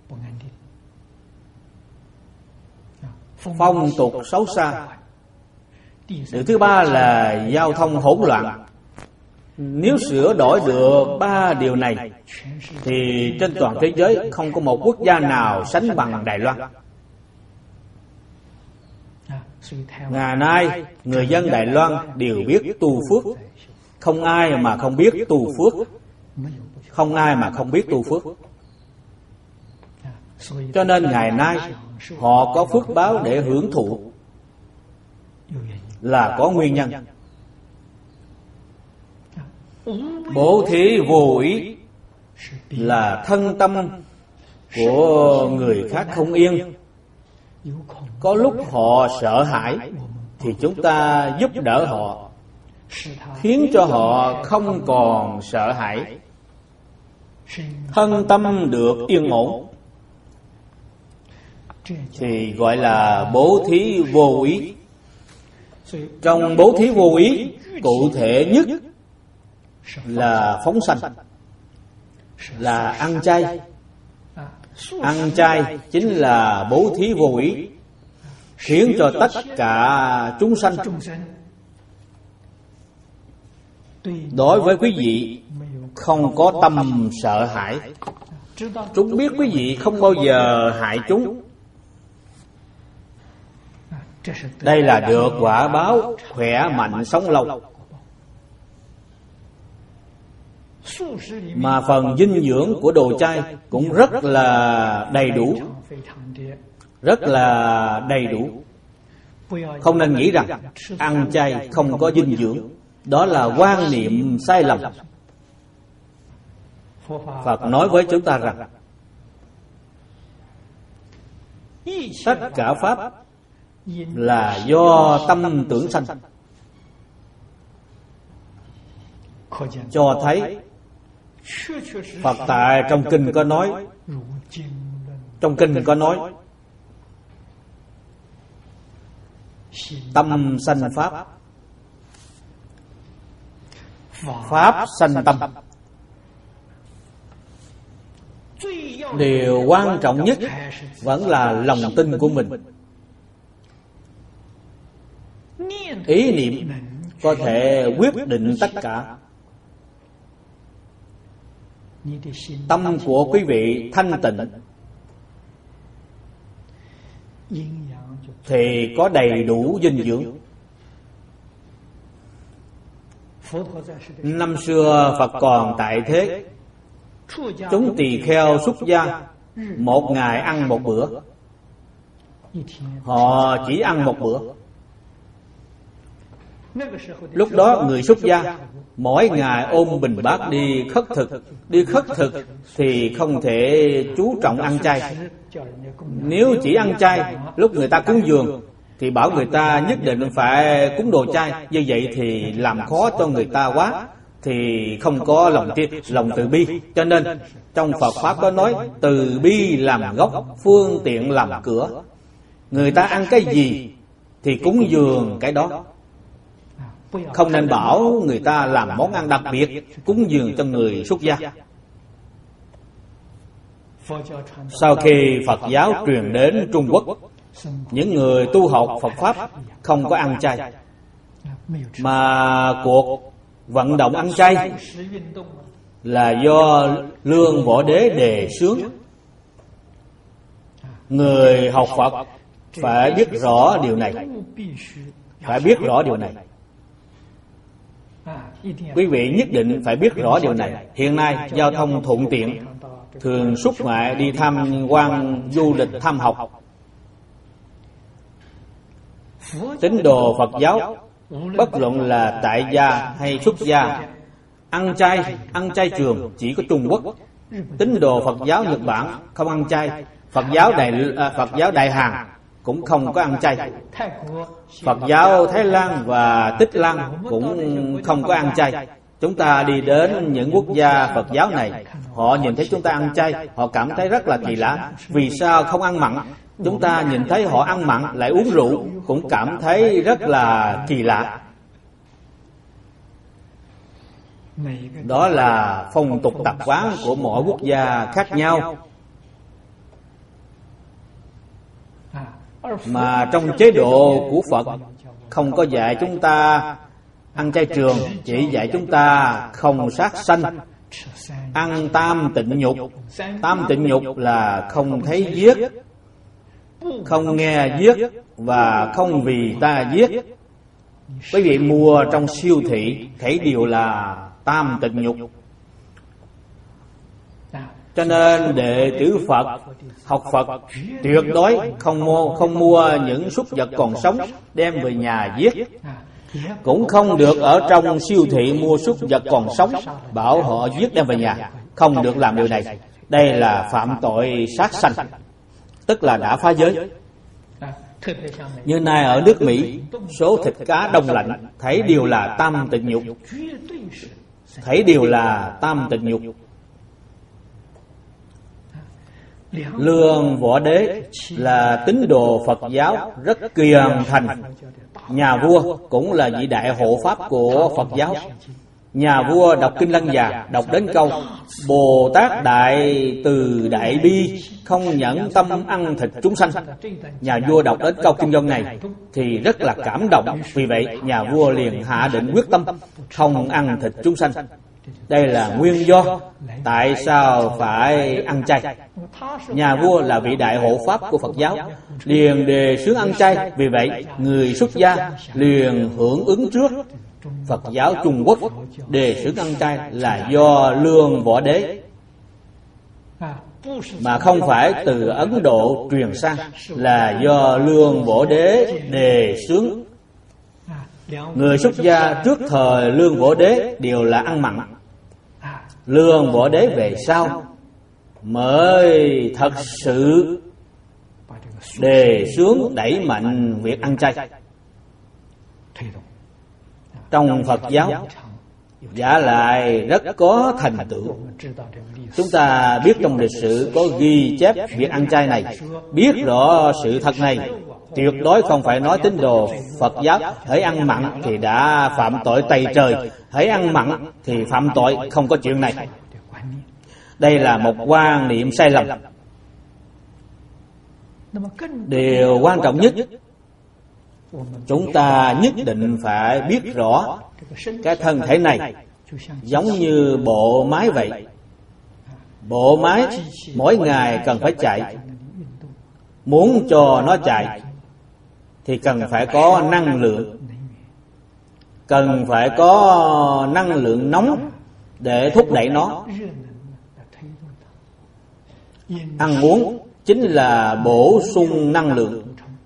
Phong tục xấu xa. Điều thứ ba là giao thông hỗn loạn. Nếu sửa đổi được 3 điều này thì trên toàn thế giới không có một quốc gia nào sánh bằng Đài Loan. Ngày nay người dân Đài Loan đều biết tu phước, không ai mà không biết tu phước, không ai mà không biết tu phước. Cho nên ngày nay họ có phước báo để hưởng thụ là có nguyên nhân. Bố thí vô ý là thân tâm của người khác không yên. Có lúc họ sợ hãi thì chúng ta giúp đỡ họ, khiến cho họ không còn sợ hãi, thân tâm được yên ổn, thì gọi là bố thí vô ý. Trong bố thí vô ý, cụ thể nhất là phóng sanh, là ăn chay. Ăn chay chính là bố thí vô ý, khiến cho tất cả chúng sanh đối với quý vị không có tâm sợ hãi. Chúng biết quý vị không bao giờ hại chúng. Đây là được quả báo khỏe mạnh sống lâu. Mà phần dinh dưỡng của đồ chay cũng rất là đầy đủ, rất là đầy đủ. Không nên nghĩ rằng ăn chay không có dinh dưỡng. Đó là quan niệm sai lầm. Phật nói với chúng ta rằng tất cả pháp là do tâm tưởng sanh. Cho thấy Phật tại trong kinh có nói, trong kinh có nói tâm sanh pháp, pháp sanh tâm. Điều quan trọng nhất vẫn là lòng tin của mình. Ý niệm có thể quyết định tất cả. Tâm của quý vị thanh tịnh thì có đầy đủ dinh dưỡng. Năm xưa Phật còn tại thế, chúng tỳ kheo xuất gia một ngày ăn một bữa. Họ chỉ ăn một bữa. Lúc đó người xuất gia mỗi ngày ôm bình bát đi khất thực. Đi khất thực thì không thể chú trọng ăn chay. Nếu chỉ ăn chay, lúc người ta cúng dường thì bảo người ta nhất định phải cúng đồ chay. Như vậy thì làm khó cho người ta quá, thì không có lòng từ bi. Cho nên trong Phật Pháp có nói từ bi làm gốc, phương tiện làm cửa. Người ta ăn cái gì thì cúng dường cái đó. Không nên bảo người ta làm món ăn đặc biệt cúng dường cho người xuất gia. Sau khi Phật giáo truyền đến Trung Quốc, những người tu học Phật Pháp không có ăn chay, mà cuộc vận động ăn chay là do Lương Võ Đế đề xướng. Người học Phật phải biết rõ điều này, phải biết rõ điều này. Quý vị nhất định phải biết rõ điều này. Hiện nay giao thông thuận tiện, thường xuất ngoại đi tham quan du lịch tham học. Tín đồ Phật giáo bất luận là tại gia hay xuất gia, ăn chay trường chỉ có Trung Quốc. Tín đồ Phật giáo Nhật Bản không ăn chay. Phật giáo Đại Hàn cũng không có ăn chay. Phật giáo Thái Lan và Tích Lan cũng không có ăn chay. Chúng ta đi đến những quốc gia Phật giáo này, họ nhìn thấy chúng ta ăn chay, họ cảm thấy rất là kỳ lạ. Vì sao không ăn mặn? Chúng ta nhìn thấy họ ăn mặn lại uống rượu, cũng cảm thấy rất là kỳ lạ. Đó là phong tục tập quán của mỗi quốc gia khác nhau. Mà trong chế độ của Phật không có dạy chúng ta ăn chay trường, chỉ dạy chúng ta không sát sanh, ăn tam tịnh nhục. Tam tịnh nhục là không thấy giết, không nghe giết và không vì ta giết. Quý vị mua trong siêu thị thấy đều là tam tịnh nhục. Cho nên đệ tử Phật học Phật tuyệt đối không mua những súc vật còn sống đem về nhà giết. Cũng không được ở trong siêu thị mua súc vật còn sống bảo họ giết đem về nhà. Không được làm điều này. Đây là phạm tội sát sanh, tức là đã phá giới. Như nay ở nước Mỹ, số thịt cá đông lạnh thấy đều là tam tịnh nhục. Thấy đều là tam tịnh nhục. Lương Võ Đế là tín đồ Phật giáo rất kiền thành. Nhà vua cũng là vị đại hộ pháp của Phật giáo. Nhà vua đọc Kinh Lăng Già, đọc đến câu Bồ Tát Đại Từ Đại Bi không nhẫn tâm ăn thịt chúng sanh. Nhà vua đọc đến câu kinh văn này thì rất là cảm động. Vì vậy nhà vua liền hạ định quyết tâm không ăn thịt chúng sanh. Đây là nguyên do tại sao phải ăn chay. Nhà vua là vị đại hộ pháp của Phật giáo, liền đề xướng ăn chay. Vì vậy người xuất gia liền hưởng ứng trước. Phật giáo Trung Quốc đề xướng ăn chay là do Lương Võ Đế, mà không phải từ Ấn Độ truyền sang, là do Lương Võ Đế đề xướng. Người xuất gia trước thời Lương Võ Đế đều là ăn mặn. Lương Võ Đế về sau mới thật sự đề xướng đẩy mạnh việc ăn chay. Trong Phật giáo giả lại rất có thành tựu. Chúng ta biết trong lịch sử có ghi chép việc ăn chay này. Biết rõ sự thật này, tuyệt đối không phải nói tín đồ Phật giáo hãy ăn mặn thì đã phạm tội tày trời, hãy ăn mặn thì phạm tội, không có chuyện này. Đây là một quan niệm sai lầm. Điều quan trọng nhất, chúng ta nhất định phải biết rõ cái thân thể này giống như bộ máy vậy. Bộ máy mỗi ngày cần phải chạy. Muốn cho nó chạy thì cần phải có năng lượng. Cần phải có năng lượng nóng để thúc đẩy nó. Ăn uống chính là bổ sung năng lượng.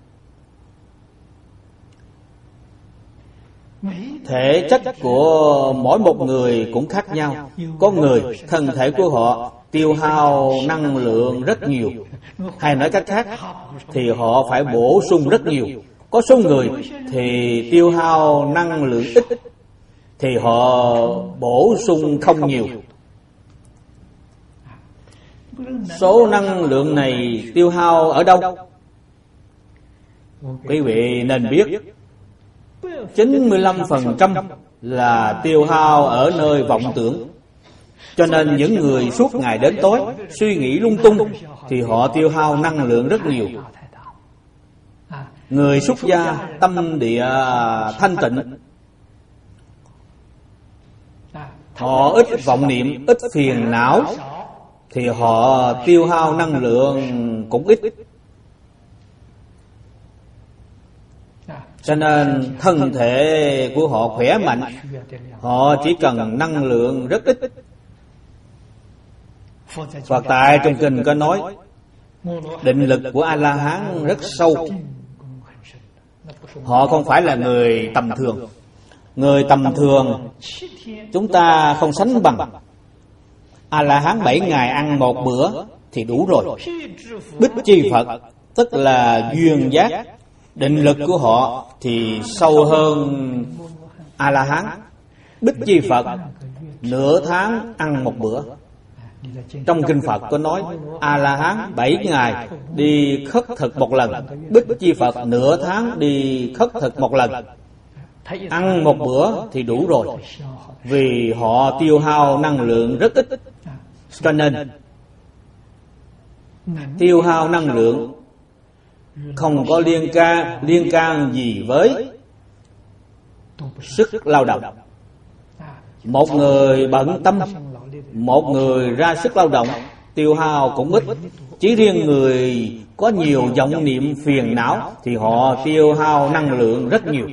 Thể chất của mỗi một người cũng khác nhau. Có người thân thể của họ tiêu hao năng lượng rất nhiều, hay nói cách khác thì họ phải bổ sung rất nhiều. Có số người thì tiêu hao năng lượng ít, thì họ bổ sung không nhiều. Số năng lượng này tiêu hao ở đâu? Quý vị nên biết 95% là tiêu hao ở nơi vọng tưởng. Cho nên những người suốt ngày đến tối suy nghĩ lung tung thì họ tiêu hao năng lượng rất nhiều. Người xuất gia tâm địa thanh tịnh, họ ít vọng niệm, ít phiền não, thì họ tiêu hao năng lượng cũng ít. Cho nên thân thể của họ khỏe mạnh, họ chỉ cần năng lượng rất ít. Phật tại trong kinh có nói định lực của A-la-hán rất sâu. Họ không phải là người tầm thường. Người tầm thường chúng ta không sánh bằng. A-la-hán 7 ngày ăn một bữa thì đủ rồi. Bích chi Phật tức là duyên giác, định lực của họ thì sâu hơn A-la-hán. Bích chi Phật nửa tháng ăn một bữa. Trong kinh Phật có nói A-la-hán 7 ngày đi khất thực một lần, Bích chi Phật nửa tháng đi khất thực một lần. Ăn một bữa thì đủ rồi, vì họ tiêu hao năng lượng rất ít. Cho nên tiêu hao năng lượng không có liên can gì với sức lao động. Một người bận tâm, một người ra sức lao động tiêu hao cũng ít. Chỉ riêng người có nhiều vọng niệm phiền não thì họ tiêu hao năng lượng rất nhiều.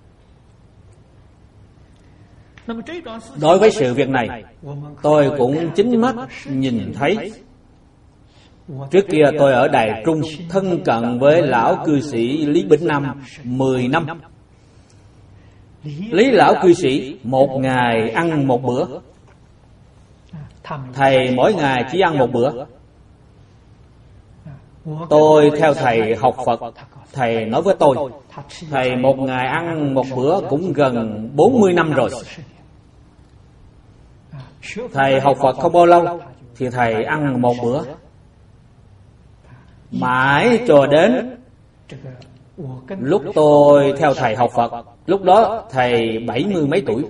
Đối với sự việc này, tôi cũng chính mắt nhìn thấy. Trước kia tôi ở Đài Trung thân cận với lão cư sĩ Lý Bỉnh Nam 10 năm. Lý lão cư sĩ một ngày ăn một bữa, thầy mỗi ngày chỉ ăn một bữa. Tôi theo thầy học Phật. Thầy nói với tôi, thầy một ngày ăn một bữa cũng gần 40 năm rồi. Thầy học Phật không bao lâu thì thầy ăn một bữa, mãi cho đến lúc tôi theo thầy học Phật. Lúc đó thầy 70 mấy tuổi.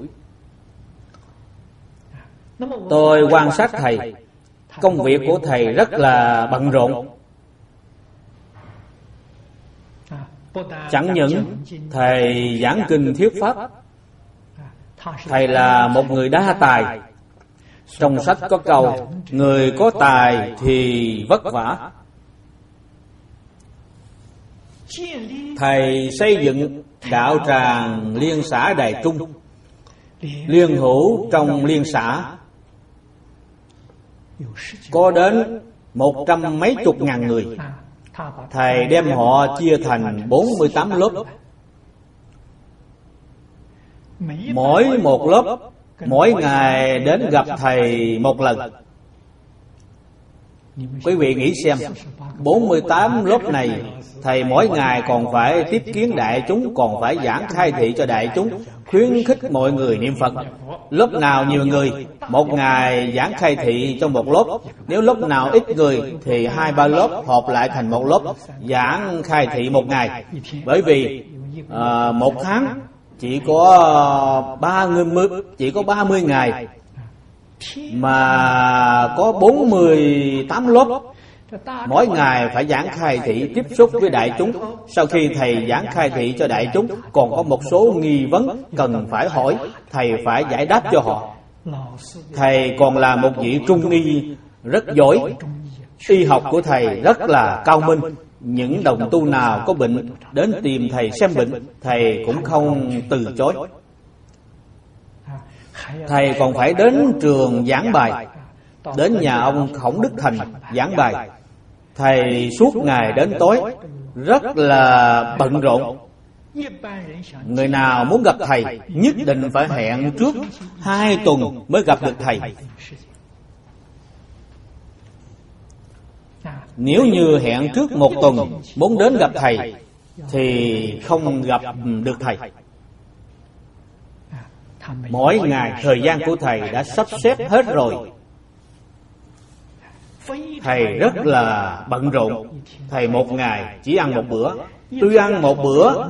Tôi quan sát thầy. Công việc của thầy rất là bận rộn. Chẳng những thầy giảng kinh thuyết pháp, thầy là một người đa tài. Trong sách có câu, người có tài thì vất vả. Thầy xây dựng đạo tràng liên xã Đài Trung, liên hữu trong liên xã có đến 100 mấy chục ngàn người. Thầy đem họ chia thành 48 lớp. Mỗi một lớp mỗi ngày đến gặp thầy một lần. Quý vị nghĩ xem, 48 lớp này, thầy mỗi ngày còn phải tiếp kiến đại chúng, còn phải giảng khai thị cho đại chúng, khuyến khích mọi người niệm Phật. Lớp nào nhiều người, một ngày giảng khai thị trong một lớp. Nếu lớp nào ít người thì 2-3 lớp hợp lại thành một lớp giảng khai thị một ngày. Bởi vì một tháng chỉ có 30 ngày mà có 48 lớp. Mỗi ngày phải giảng khai thị tiếp xúc với đại chúng. Sau khi thầy giảng khai thị cho đại chúng, còn có một số nghi vấn cần phải hỏi, thầy phải giải đáp cho họ. Thầy còn là một vị trung y rất giỏi. Y học của thầy rất là cao minh. Những đồng tu nào có bệnh đến tìm thầy xem bệnh, thầy cũng không từ chối. Thầy còn phải đến trường giảng bài, đến nhà ông Khổng Đức Thành giảng bài. Thầy suốt ngày đến tối rất là bận rộn. Người nào muốn gặp thầy nhất định phải hẹn trước 2 tuần mới gặp được thầy. Nếu như hẹn trước 1 tuần muốn đến gặp thầy thì không gặp được thầy. Mỗi ngày thời gian của thầy đã sắp xếp hết rồi. Thầy rất là bận rộn. Thầy một ngày chỉ ăn một bữa. Tuy ăn một bữa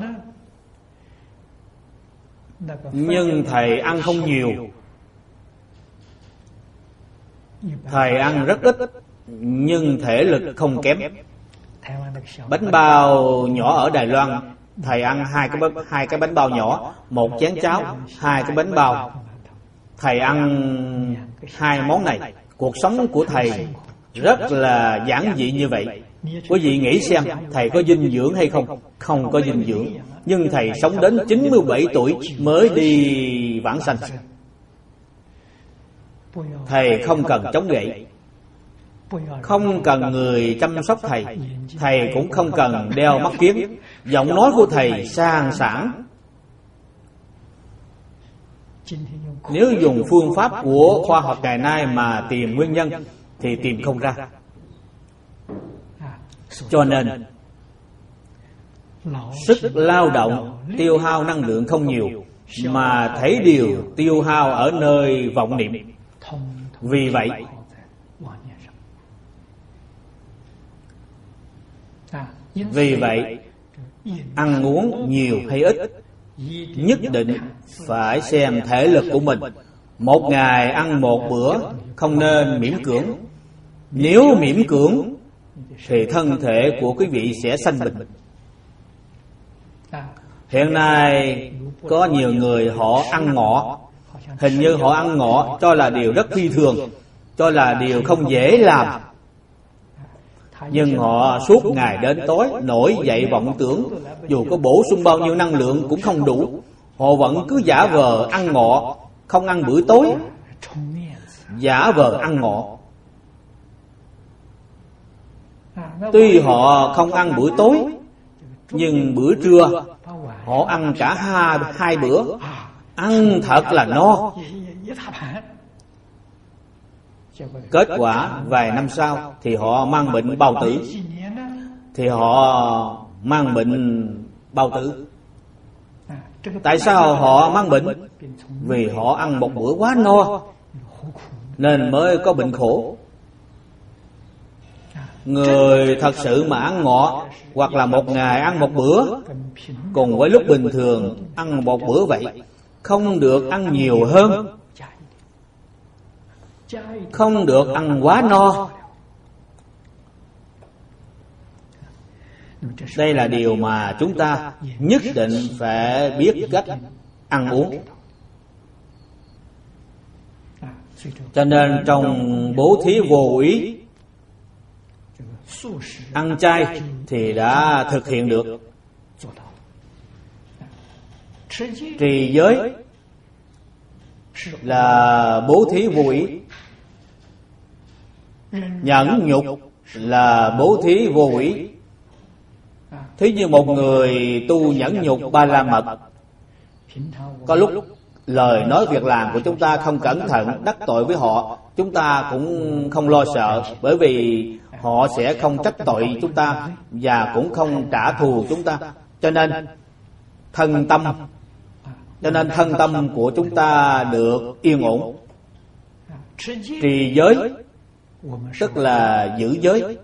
nhưng thầy ăn không nhiều. Thầy ăn rất ít nhưng thể lực không kém. Bánh bao nhỏ ở Đài Loan, thầy ăn 2 cái bánh bao nhỏ, 1 chén cháo, 2 cái bánh bao. Thầy ăn 2 món này. Cuộc sống của thầy rất là giản dị như vậy. Quý vị nghĩ xem, thầy có dinh dưỡng hay không? Không có dinh dưỡng. Nhưng thầy sống đến 97 tuổi mới đi vãng sanh. Thầy không cần chống gậy, không cần người chăm sóc thầy. Thầy cũng không cần đeo mắt kiếng. Giọng nói của thầy sang sảng. Nếu dùng phương pháp của khoa học ngày nay mà tìm nguyên nhân thì tìm không ra. Cho nên sức lao động tiêu hao năng lượng không nhiều, mà thấy điều tiêu hao ở nơi vọng niệm. Vì vậy ăn uống nhiều hay ít nhất định phải xem thể lực của mình. Một ngày ăn một bữa, không nên miễn cưỡng. Nếu miễn cưỡng thì thân thể của quý vị sẽ sanh bệnh. Hiện nay có nhiều người họ ăn ngọ. Hình như họ ăn ngọ cho là điều rất phi thường, cho là điều không dễ làm. nhưng họ suốt ngày đến tối nổi dậy vọng tưởng, dù có bổ sung bao nhiêu năng lượng cũng không đủ. Họ vẫn cứ giả vờ ăn ngọ, không ăn bữa tối, giả vờ ăn ngọ. Tuy họ không ăn bữa tối, nhưng bữa trưa họ ăn cả hai bữa, ăn thật là no. Kết quả vài năm sau thì họ mang bệnh bao tử. Tại sao họ mang bệnh? Vì họ ăn một bữa quá no nên mới có bệnh khổ. Người thật sự mà ăn ngọ, hoặc là một ngày ăn một bữa, cùng với lúc bình thường ăn một bữa vậy, không được ăn nhiều hơn, không được ăn quá no. Đây là điều mà chúng ta nhất định phải biết cách ăn uống. Cho nên trong bố thí vô úy, ăn chay thì đã thực hiện được. Trì giới là bố thí vô úy, nhẫn nhục là bố thí vô úy. Thí như một người tu nhẫn nhục Ba La Mật, có lúc lời nói việc làm của chúng ta không cẩn thận đắc tội với họ, chúng ta cũng không lo sợ, bởi vì họ sẽ không trách tội chúng ta và cũng không trả thù chúng ta. Cho nên thân tâm của chúng ta được yên ổn. Trì giới tức là giữ giới.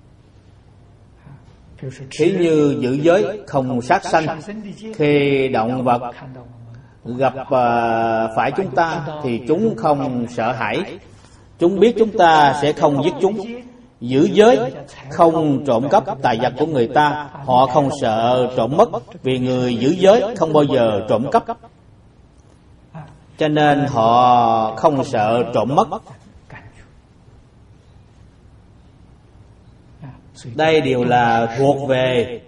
Thí như giữ giới không sát sanh, khi động vật gặp phải chúng ta thì chúng không sợ hãi, chúng biết chúng ta sẽ không giết chúng. Giữ giới không trộm cắp tài vật của người ta, họ không sợ trộm mất, vì người giữ giới không bao giờ trộm cắp, cho nên họ không sợ trộm mất. Đây đều là thuộc về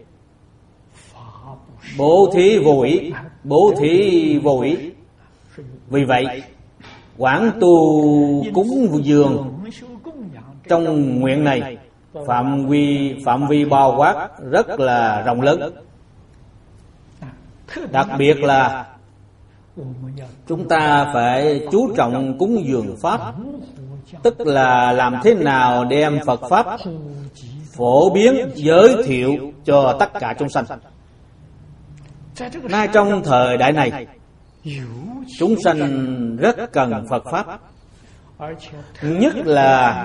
bố thí vô úy. Vì vậy, quán tu cúng dường trong nguyện này phạm vi bao quát rất là rộng lớn. Đặc biệt là chúng ta phải chú trọng cúng dường Pháp, tức là làm thế nào đem Phật Pháp phổ biến, giới thiệu cho tất cả chúng sanh. Ngay trong thời đại này, chúng sanh rất cần Phật Pháp, nhất là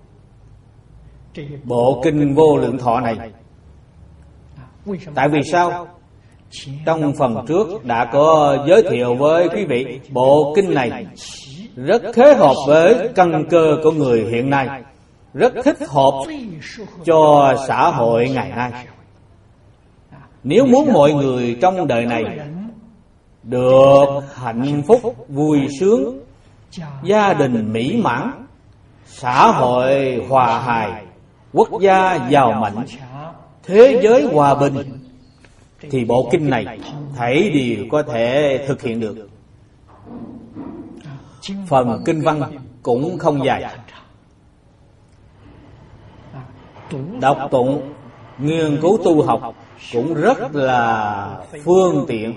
bộ kinh Vô Lượng Thọ này. Tại vì sao? Trong phần trước đã có giới thiệu với quý vị, bộ kinh này rất khế hợp với căn cơ của người hiện nay, rất thích hợp cho xã hội ngày nay. Nếu muốn mọi người trong đời này được hạnh phúc, vui sướng, gia đình mỹ mãn, xã hội hòa hài, quốc gia giàu mạnh, thế giới hòa bình, thì bộ kinh này thảy đều có thể thực hiện được. Phần kinh văn cũng không dài, đọc tụng, nghiên cứu tu học cũng rất là phương tiện.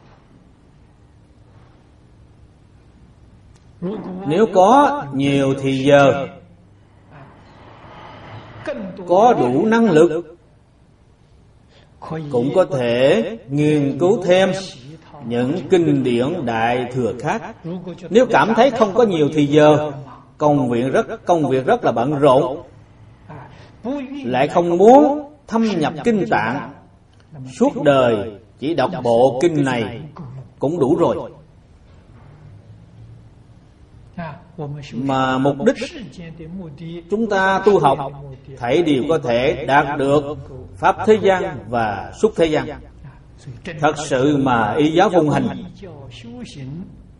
Nếu có nhiều thì giờ, có đủ năng lực, cũng có thể nghiên cứu thêm những kinh điển đại thừa khác. Nếu cảm thấy không có nhiều thì giờ, công việc rất là bận rộn, lại không muốn thâm nhập kinh tạng, suốt đời chỉ đọc bộ kinh này cũng đủ rồi. Mà mục đích chúng ta tu học thảy đều có thể đạt được pháp thế gian và xuất thế gian. Thật sự mà y giáo phụng hành,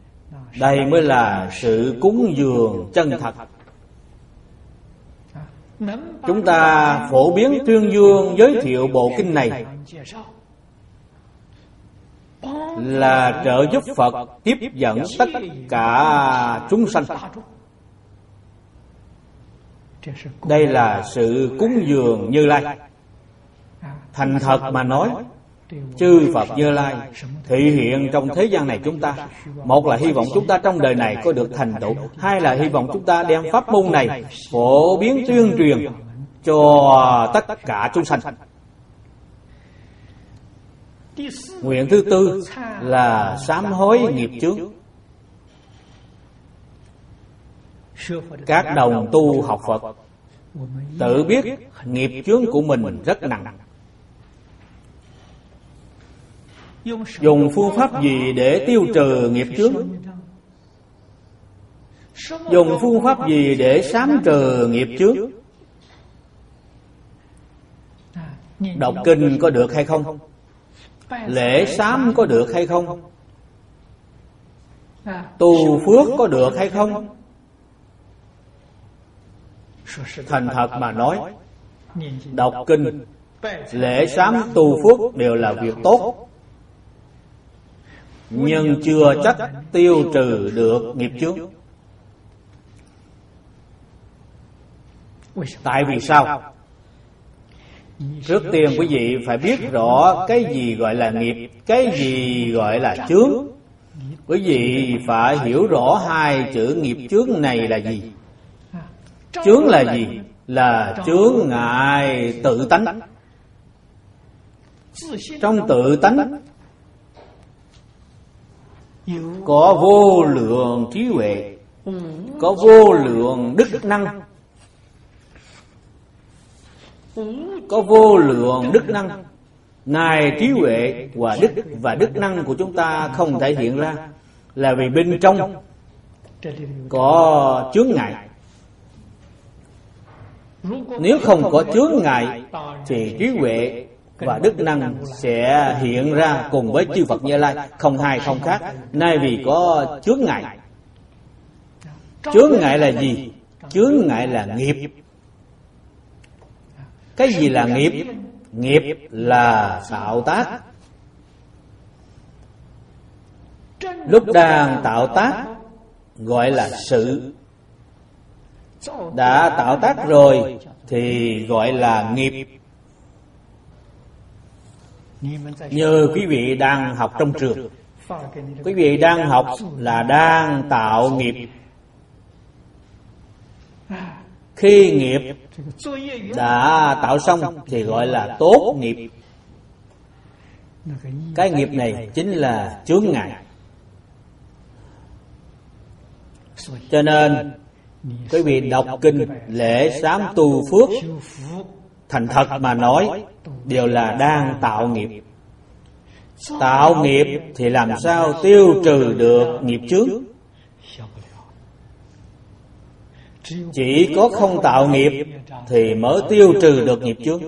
đây mới là sự cúng dường chân thật. chúng ta phổ biến tuyên dương giới thiệu bộ kinh này là trợ giúp Phật tiếp dẫn tất cả chúng sanh. Đây là sự cúng dường Như Lai. Thành thật mà nói, chư Phật Như Lai thị hiện trong thế gian này chúng ta, một là hy vọng chúng ta trong đời này có được thành tựu, hai là hy vọng chúng ta đem pháp môn này phổ biến tuyên truyền cho tất cả chúng sanh. Nguyện thứ tư là sám hối nghiệp chướng. Các đồng tu học Phật tự biết nghiệp chướng của mình rất nặng. Dùng phương pháp gì để tiêu trừ nghiệp chướng? Dùng phương pháp gì để sám trừ nghiệp chướng? Đọc kinh có được hay không? Lễ sám có được hay không? Tu phước có được hay không? Thành thật mà nói, đọc kinh, lễ sám, tu phước đều là việc tốt, nhưng chưa chắc tiêu trừ được nghiệp chướng. Tại vì sao? Trước tiên quý vị phải biết rõ cái gì gọi là nghiệp, cái gì gọi là chướng. Quý vị phải hiểu rõ hai chữ nghiệp chướng này là gì. Chướng là gì? Là chướng ngại tự tánh. Trong tự tánh có vô lượng trí huệ, có vô lượng đức năng, có vô lượng đức năng. Ngài trí huệ và đức năng của chúng ta không thể hiện ra, là vì bên trong có chướng ngại. Nếu không có chướng ngại thì trí huệ và đức năng sẽ hiện ra cùng với chư Phật Như Lai, không hai không khác. Nay vì có chướng ngại. Chướng ngại là gì? Chướng ngại là nghiệp. Cái gì là nghiệp? Nghiệp là tạo tác. Lúc đang tạo tác gọi là sự. Đã tạo tác rồi thì gọi là nghiệp. Như quý vị đang học trong trường, quý vị đang học là đang tạo nghiệp. Khi nghiệp đã tạo xong thì gọi là tốt nghiệp. Cái nghiệp này chính là chướng ngại. Cho nên quý vị đọc kinh, lễ sám, tu phước, thành thật mà nói đều là đang tạo nghiệp. Tạo nghiệp thì làm sao tiêu trừ được nghiệp chướng? Chỉ có không tạo nghiệp thì mới tiêu trừ được nghiệp chướng.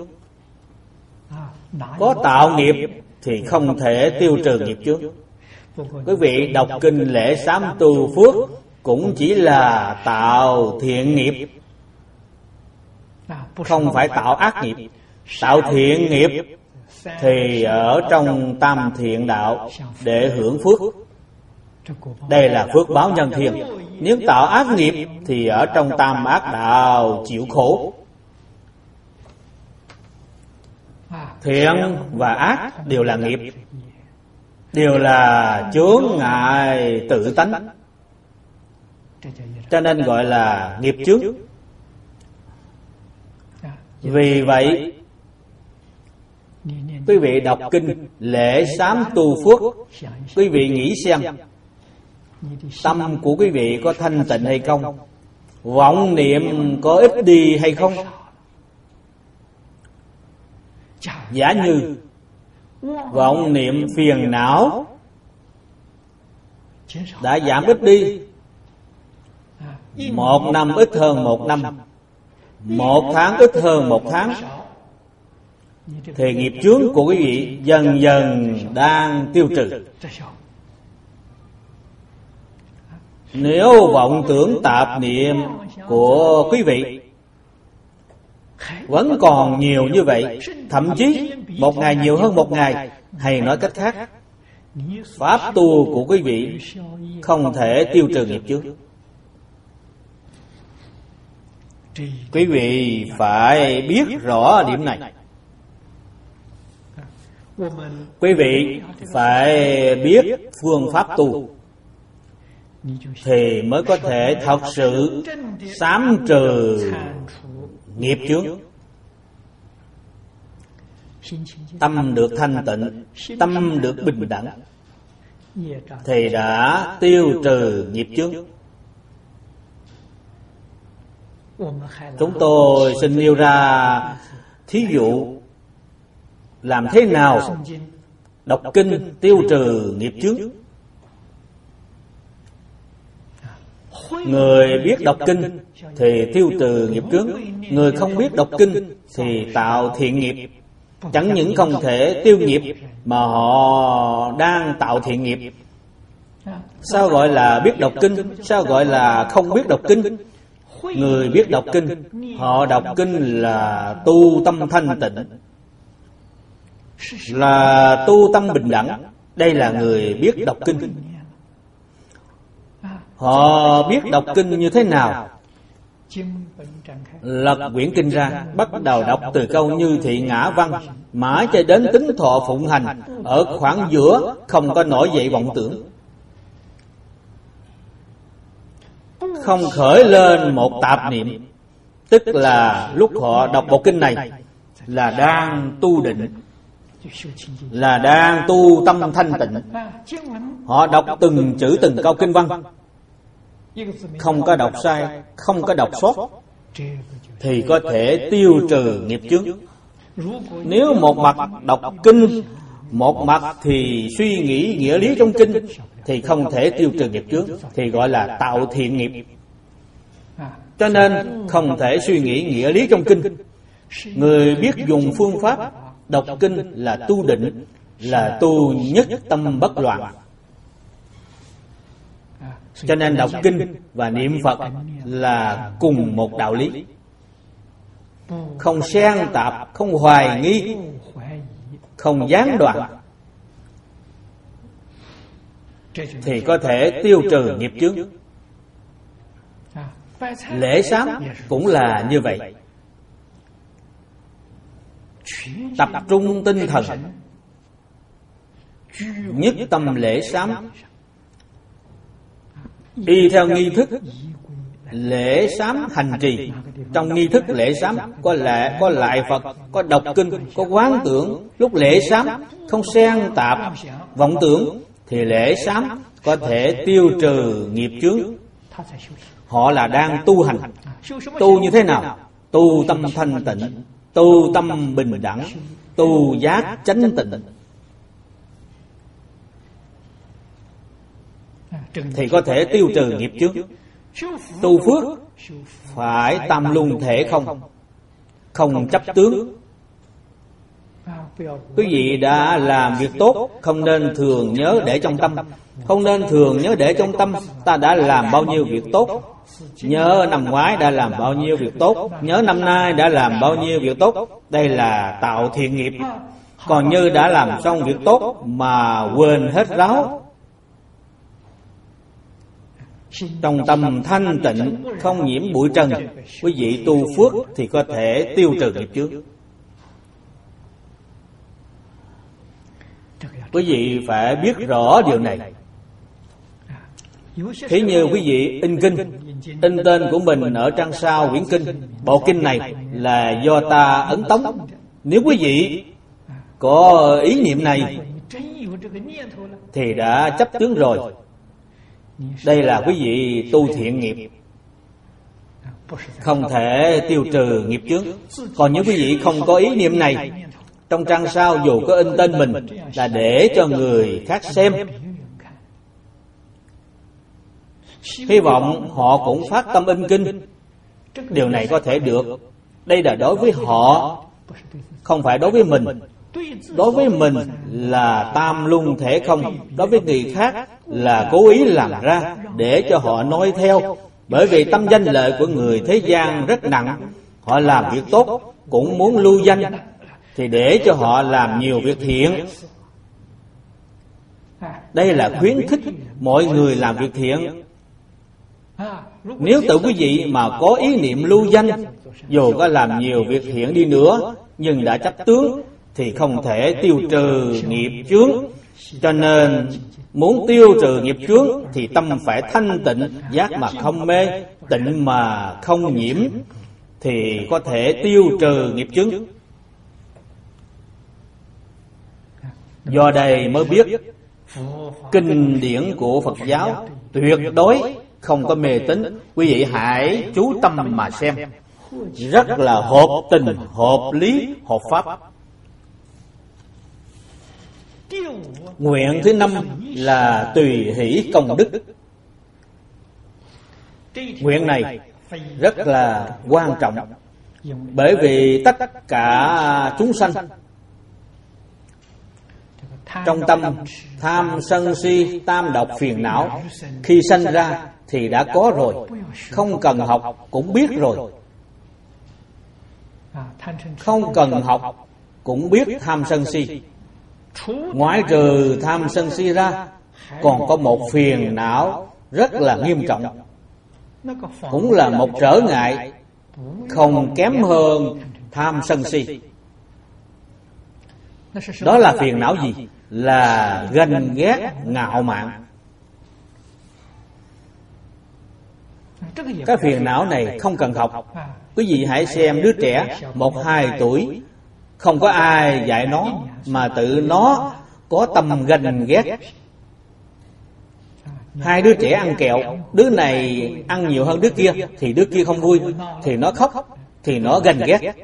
Có tạo nghiệp thì không thể tiêu trừ nghiệp chướng. Quý vị đọc kinh, lễ sám, tu phước cũng chỉ là tạo thiện nghiệp, không phải tạo ác nghiệp. Tạo thiện nghiệp thì ở trong tam thiện đạo để hưởng phước. Đây là phước báo nhân thiên. Nếu tạo ác nghiệp thì ở trong tam ác đạo chịu khổ. Thiện và ác đều là nghiệp, đều là chướng ngại tự tánh, cho nên gọi là nghiệp chướng. Vì vậy quý vị đọc kinh, lễ sám, tu phước, quý vị nghĩ xem tâm của quý vị có thanh tịnh hay không, vọng niệm có ít đi hay không. Giả như vọng niệm phiền não đã giảm ít đi, 1 năm ít hơn 1 năm, 1 tháng ít hơn 1 tháng, thì nghiệp chướng của quý vị dần dần đang tiêu trừ. Nếu vọng tưởng tạp niệm của quý vị vẫn còn nhiều như vậy, thậm chí một ngày nhiều hơn một ngày. Hay nói cách khác, pháp tu của quý vị không thể tiêu trừ nghiệp chướng. Quý vị phải biết rõ điểm này. Quý vị phải biết phương pháp tu thì mới có thể thật sự xám trừ nghiệp chướng. Tâm được thanh tịnh, tâm được bình đẳng thì đã tiêu trừ nghiệp chướng. Chúng tôi xin nêu ra thí dụ làm thế nào đọc kinh tiêu trừ nghiệp chướng. Người biết đọc kinh thì tiêu trừ nghiệp chướng, người không biết đọc kinh thì tạo thiện nghiệp. Chẳng những không thể tiêu nghiệp mà họ đang tạo thiện nghiệp. Sao gọi là biết đọc kinh? Sao gọi là không biết đọc kinh? Người biết đọc kinh, họ đọc kinh là tu tâm thanh tịnh, là tu tâm bình đẳng. Đây là người biết đọc kinh. Họ biết đọc kinh như thế nào? Lật quyển kinh ra, bắt đầu đọc từ câu như thị ngã văn, mãi cho đến tính thọ phụng hành. Ở khoảng giữa không có nổi dậy vọng tưởng, không khởi lên một tạp niệm. Tức là lúc họ đọc bộ kinh này là đang tu định, là đang tu tâm thanh tịnh. Họ đọc từng chữ từng câu kinh văn, không có đọc sai, không có đọc sót, thì có thể tiêu trừ nghiệp chướng. Nếu một mặt đọc kinh, một mặt thì suy nghĩ nghĩa lý trong kinh, thì không thể tiêu trừ nghiệp chướng, thì gọi là tạo thiện nghiệp. Cho nên không thể suy nghĩ nghĩa lý trong kinh. Người biết dùng phương pháp đọc kinh là tu định, là tu nhất tâm bất loạn. Cho nên đọc kinh và niệm Phật là cùng một đạo lý. Không xen tạp, không hoài nghi, không gián đoạn, thì có thể tiêu trừ nghiệp chướng. Lễ sám cũng là như vậy. Tập trung tinh thần, nhất tâm lễ sám, y theo nghi thức lễ sám hành trì. Trong nghi thức lễ sám có lại Phật, có đọc kinh, có quán tưởng. Lúc lễ sám không xen tạp vọng tưởng thì lễ sám có thể tiêu trừ nghiệp chướng. Họ là đang tu hành. Tu như thế nào? Tu tâm thanh tịnh, tu tâm bình đẳng, tu giác chánh tịnh, thì có thể tiêu trừ nghiệp chướng. Tu phước phải tam luân thể không, không chấp tướng. Quý vị đã làm việc tốt, không nên thường nhớ để trong tâm. Không nên thường nhớ để trong tâm ta đã làm bao nhiêu việc tốt, nhớ năm ngoái đã làm bao nhiêu việc tốt, nhớ năm nay đã làm bao nhiêu việc tốt. Đây là tạo thiện nghiệp. Còn như đã làm xong việc tốt mà quên hết ráo. Trong tâm thanh tịnh, không nhiễm bụi trần, quý vị tu phước thì có thể tiêu trừ nghiệp chướng. Quý vị phải biết rõ điều này. Thí như quý vị in kinh, in tên của mình ở trang sau quyển kinh. Bộ kinh này là do ta ấn tống. Nếu quý vị có ý niệm này thì đã chấp tướng rồi. Đây là quý vị tu thiện nghiệp, không thể tiêu trừ nghiệp chướng. Còn nếu quý vị không có ý niệm này, trong trang sau dù có in tên mình là để cho người khác xem, hy vọng họ cũng phát tâm in kinh. Điều này có thể được. Đây là đối với họ, không phải đối với mình. Đối với mình là tam luân thể không, đối với người khác là cố ý làm ra để cho họ noi theo. Bởi vì tâm danh lợi của người thế gian rất nặng, Họ làm việc tốt, cũng muốn lưu danh, thì để cho họ làm nhiều việc thiện. Đây là khuyến khích mọi người làm việc thiện. Nếu tự quý vị mà có ý niệm lưu danh, dù có làm nhiều việc thiện đi nữa, nhưng đã chấp tướng thì không thể tiêu trừ nghiệp chướng. Cho nên muốn tiêu trừ nghiệp chướng thì tâm phải thanh tịnh, giác mà không mê, tịnh mà không nhiễm, thì có thể tiêu trừ nghiệp chướng. Do đây mới biết kinh điển của Phật giáo tuyệt đối không có mê tín. Quý vị hãy chú tâm mà xem, rất là hợp tình, hợp lý, hợp pháp. Nguyện thứ 5 là tùy hỷ công đức. Nguyện này rất là quan trọng, bởi vì tất cả chúng sanh trong tâm tham sân si tam độc phiền não, khi sanh ra thì đã có rồi, không cần học cũng biết rồi. Không cần học cũng biết tham sân si. Ngoại trừ tham sân si ra, còn có một phiền não rất là nghiêm trọng, cũng là một trở ngại không kém hơn tham sân si. Đó là phiền não gì? Là ganh ghét, ngạo mạn. Cái phiền não này không cần học. Quý vị hãy xem đứa trẻ 1-2 tuổi, không có ai dạy nó, mà tự nó có tâm ganh ghét. 2 đứa trẻ ăn kẹo, đứa này ăn nhiều hơn đứa kia, thì đứa kia không vui, thì nó khóc, thì nó ganh ghét.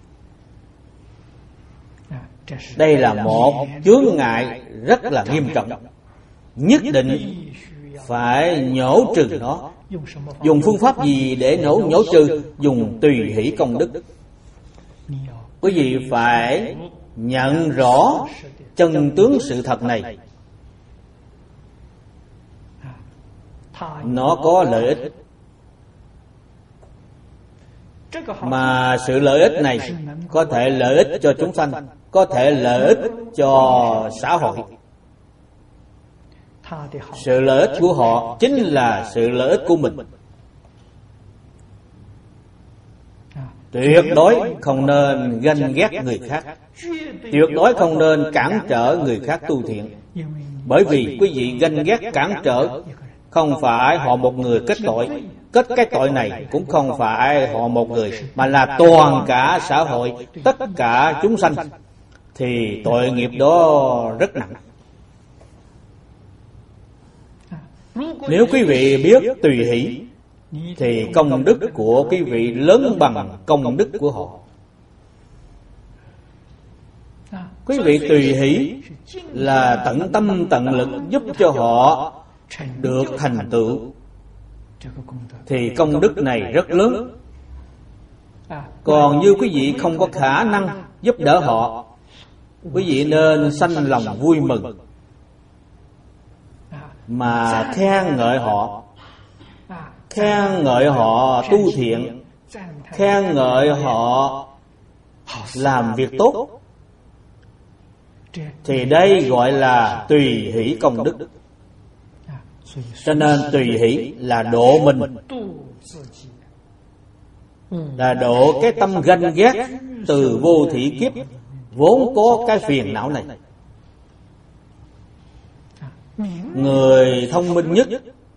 Đây là một chướng ngại rất là nghiêm trọng, nhất định phải nhổ trừ nó. Dùng phương pháp gì để nhổ trừ? Dùng tùy hỷ công đức. Quý vị phải nhận rõ chân tướng sự thật này. Nó có lợi ích, mà sự lợi ích này có thể lợi ích cho chúng sanh, có thể lợi ích cho xã hội. Sự lợi ích của họ chính là sự lợi ích của mình. Tuyệt đối không nên ganh ghét người khác, tuyệt đối không nên cản trở người khác tu thiện. Bởi vì quý vị ganh ghét cản trở, không phải họ một người kết tội, kết cái tội này cũng không phải họ một người, mà là toàn cả xã hội, tất cả chúng sanh, thì tội nghiệp đó rất nặng. Nếu quý vị biết tùy hỷ, thì công đức của quý vị lớn bằng công đức của họ. Quý vị tùy hỷ là tận tâm tận lực giúp cho họ được thành tựu, thì công đức này rất lớn. Còn như quý vị không có khả năng giúp đỡ họ, quý vị nên sanh lòng vui mừng, mà khen ngợi họ, khen ngợi họ tu thiện, khen ngợi họ làm việc tốt, thì đây gọi là tùy hỷ công đức. Cho nên tùy hỷ là độ mình, là độ cái tâm ganh ghét từ vô thỉ kiếp vốn có cái phiền não này. Người thông minh nhất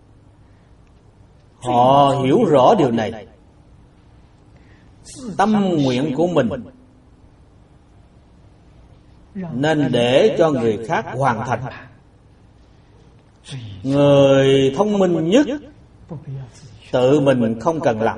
họ hiểu rõ điều này. Tâm nguyện của mình nên để cho người khác hoàn thành. Người thông minh nhất tự mình không cần làm.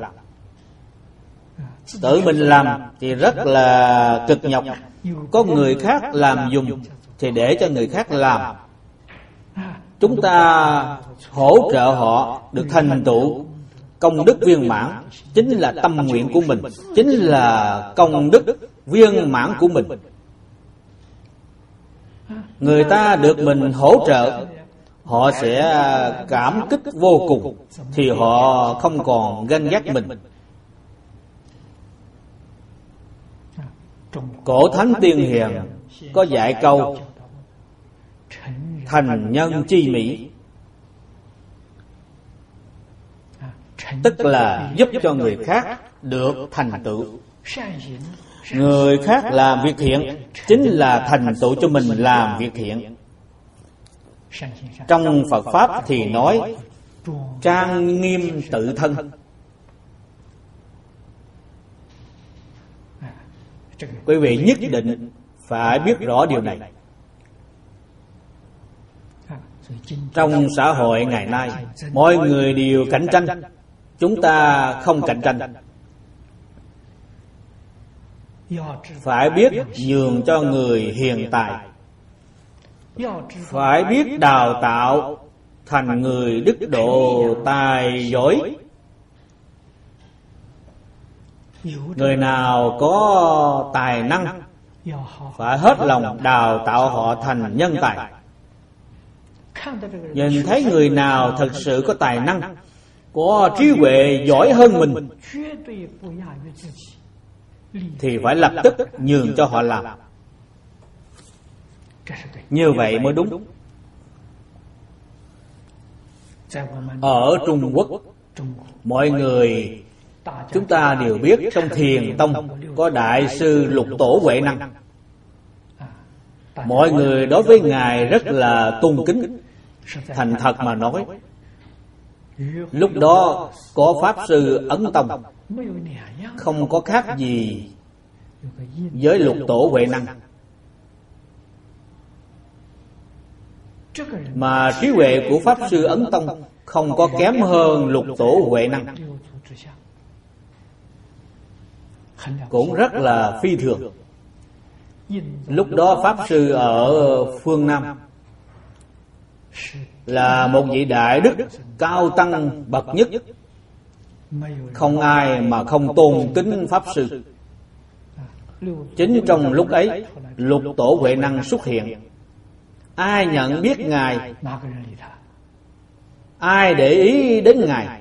Tự mình làm thì rất là cực nhọc. Có người khác làm dùng thì để cho người khác làm. Chúng ta hỗ trợ họ được thành tựu công đức viên mãn, chính là tâm nguyện của mình, chính là công đức viên mãn của mình. Người ta được mình hỗ trợ, họ sẽ cảm kích vô cùng, thì họ không còn ganh ghét mình. Cổ Thánh Tiên Hiền có dạy câu thành nhân chi mỹ, tức là giúp cho người khác được thành tựu. Người khác làm việc thiện chính là thành tựu cho mình làm việc thiện. Trong Phật Pháp thì nói trang nghiêm tự thân. Quý vị nhất định phải biết rõ điều này. Trong xã hội ngày nay, mọi người đều cạnh tranh, chúng ta không cạnh tranh. Phải biết nhường cho người hiền tài, phải biết đào tạo thành người đức độ tài giỏi. Người nào có tài năng, phải hết lòng đào tạo họ thành nhân tài. Nhìn thấy người nào thật sự có tài năng, có trí huệ giỏi hơn mình, thì phải lập tức nhường cho họ làm. Như vậy mới đúng. Ở Trung Quốc, mọi người chúng ta đều biết trong Thiền Tông có Đại sư Lục Tổ Huệ Năng. Mọi người đối với Ngài rất là tôn kính. Thành thật mà nói, lúc đó có Pháp Sư Ấn Tông, không có khác gì với Lục Tổ Huệ Năng. Mà trí huệ của Pháp Sư Ấn Tông không có kém hơn Lục Tổ Huệ Năng, cũng rất là phi thường. Lúc đó Pháp Sư ở phương Nam là một vị đại đức cao tăng bậc nhất, không ai mà không tôn kính Pháp Sư. Chính trong lúc ấy, Lục Tổ Huệ Năng xuất hiện. Ai nhận biết Ngài, ai để ý đến Ngài,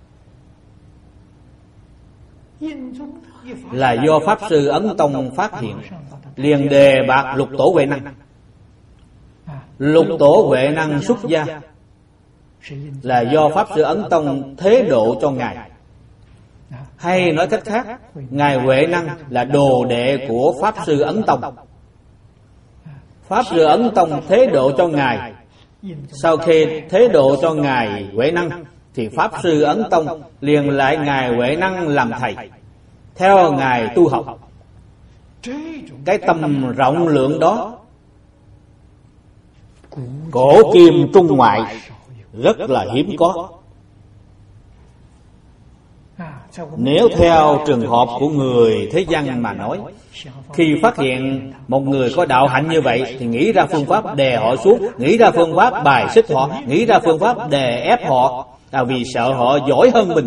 là do Pháp Sư Ấn Tông phát hiện, liền đề bạt Lục Tổ Huệ Năng. Lục Tổ Huệ Năng xuất gia là do Pháp Sư Ấn Tông thế độ cho Ngài. Hay nói cách khác, Ngài Huệ Năng là đồ đệ của Pháp Sư Ấn Tông. Pháp Sư Ấn Tông thế độ cho Ngài. Sau khi thế độ cho Ngài Huệ Năng, thì Pháp Sư Ấn Tông liền lại Ngài Huệ Năng làm thầy, theo Ngài tu học. Cái tâm rộng lượng đó, cổ kim trung ngoại rất là hiếm có. Nếu theo trường hợp của người thế gian mà nói, khi phát hiện một người có đạo hạnh như vậy thì nghĩ ra phương pháp đè họ xuống, nghĩ ra phương pháp bài xích họ, nghĩ ra phương pháp đè ép họ, là vì sợ họ giỏi hơn mình.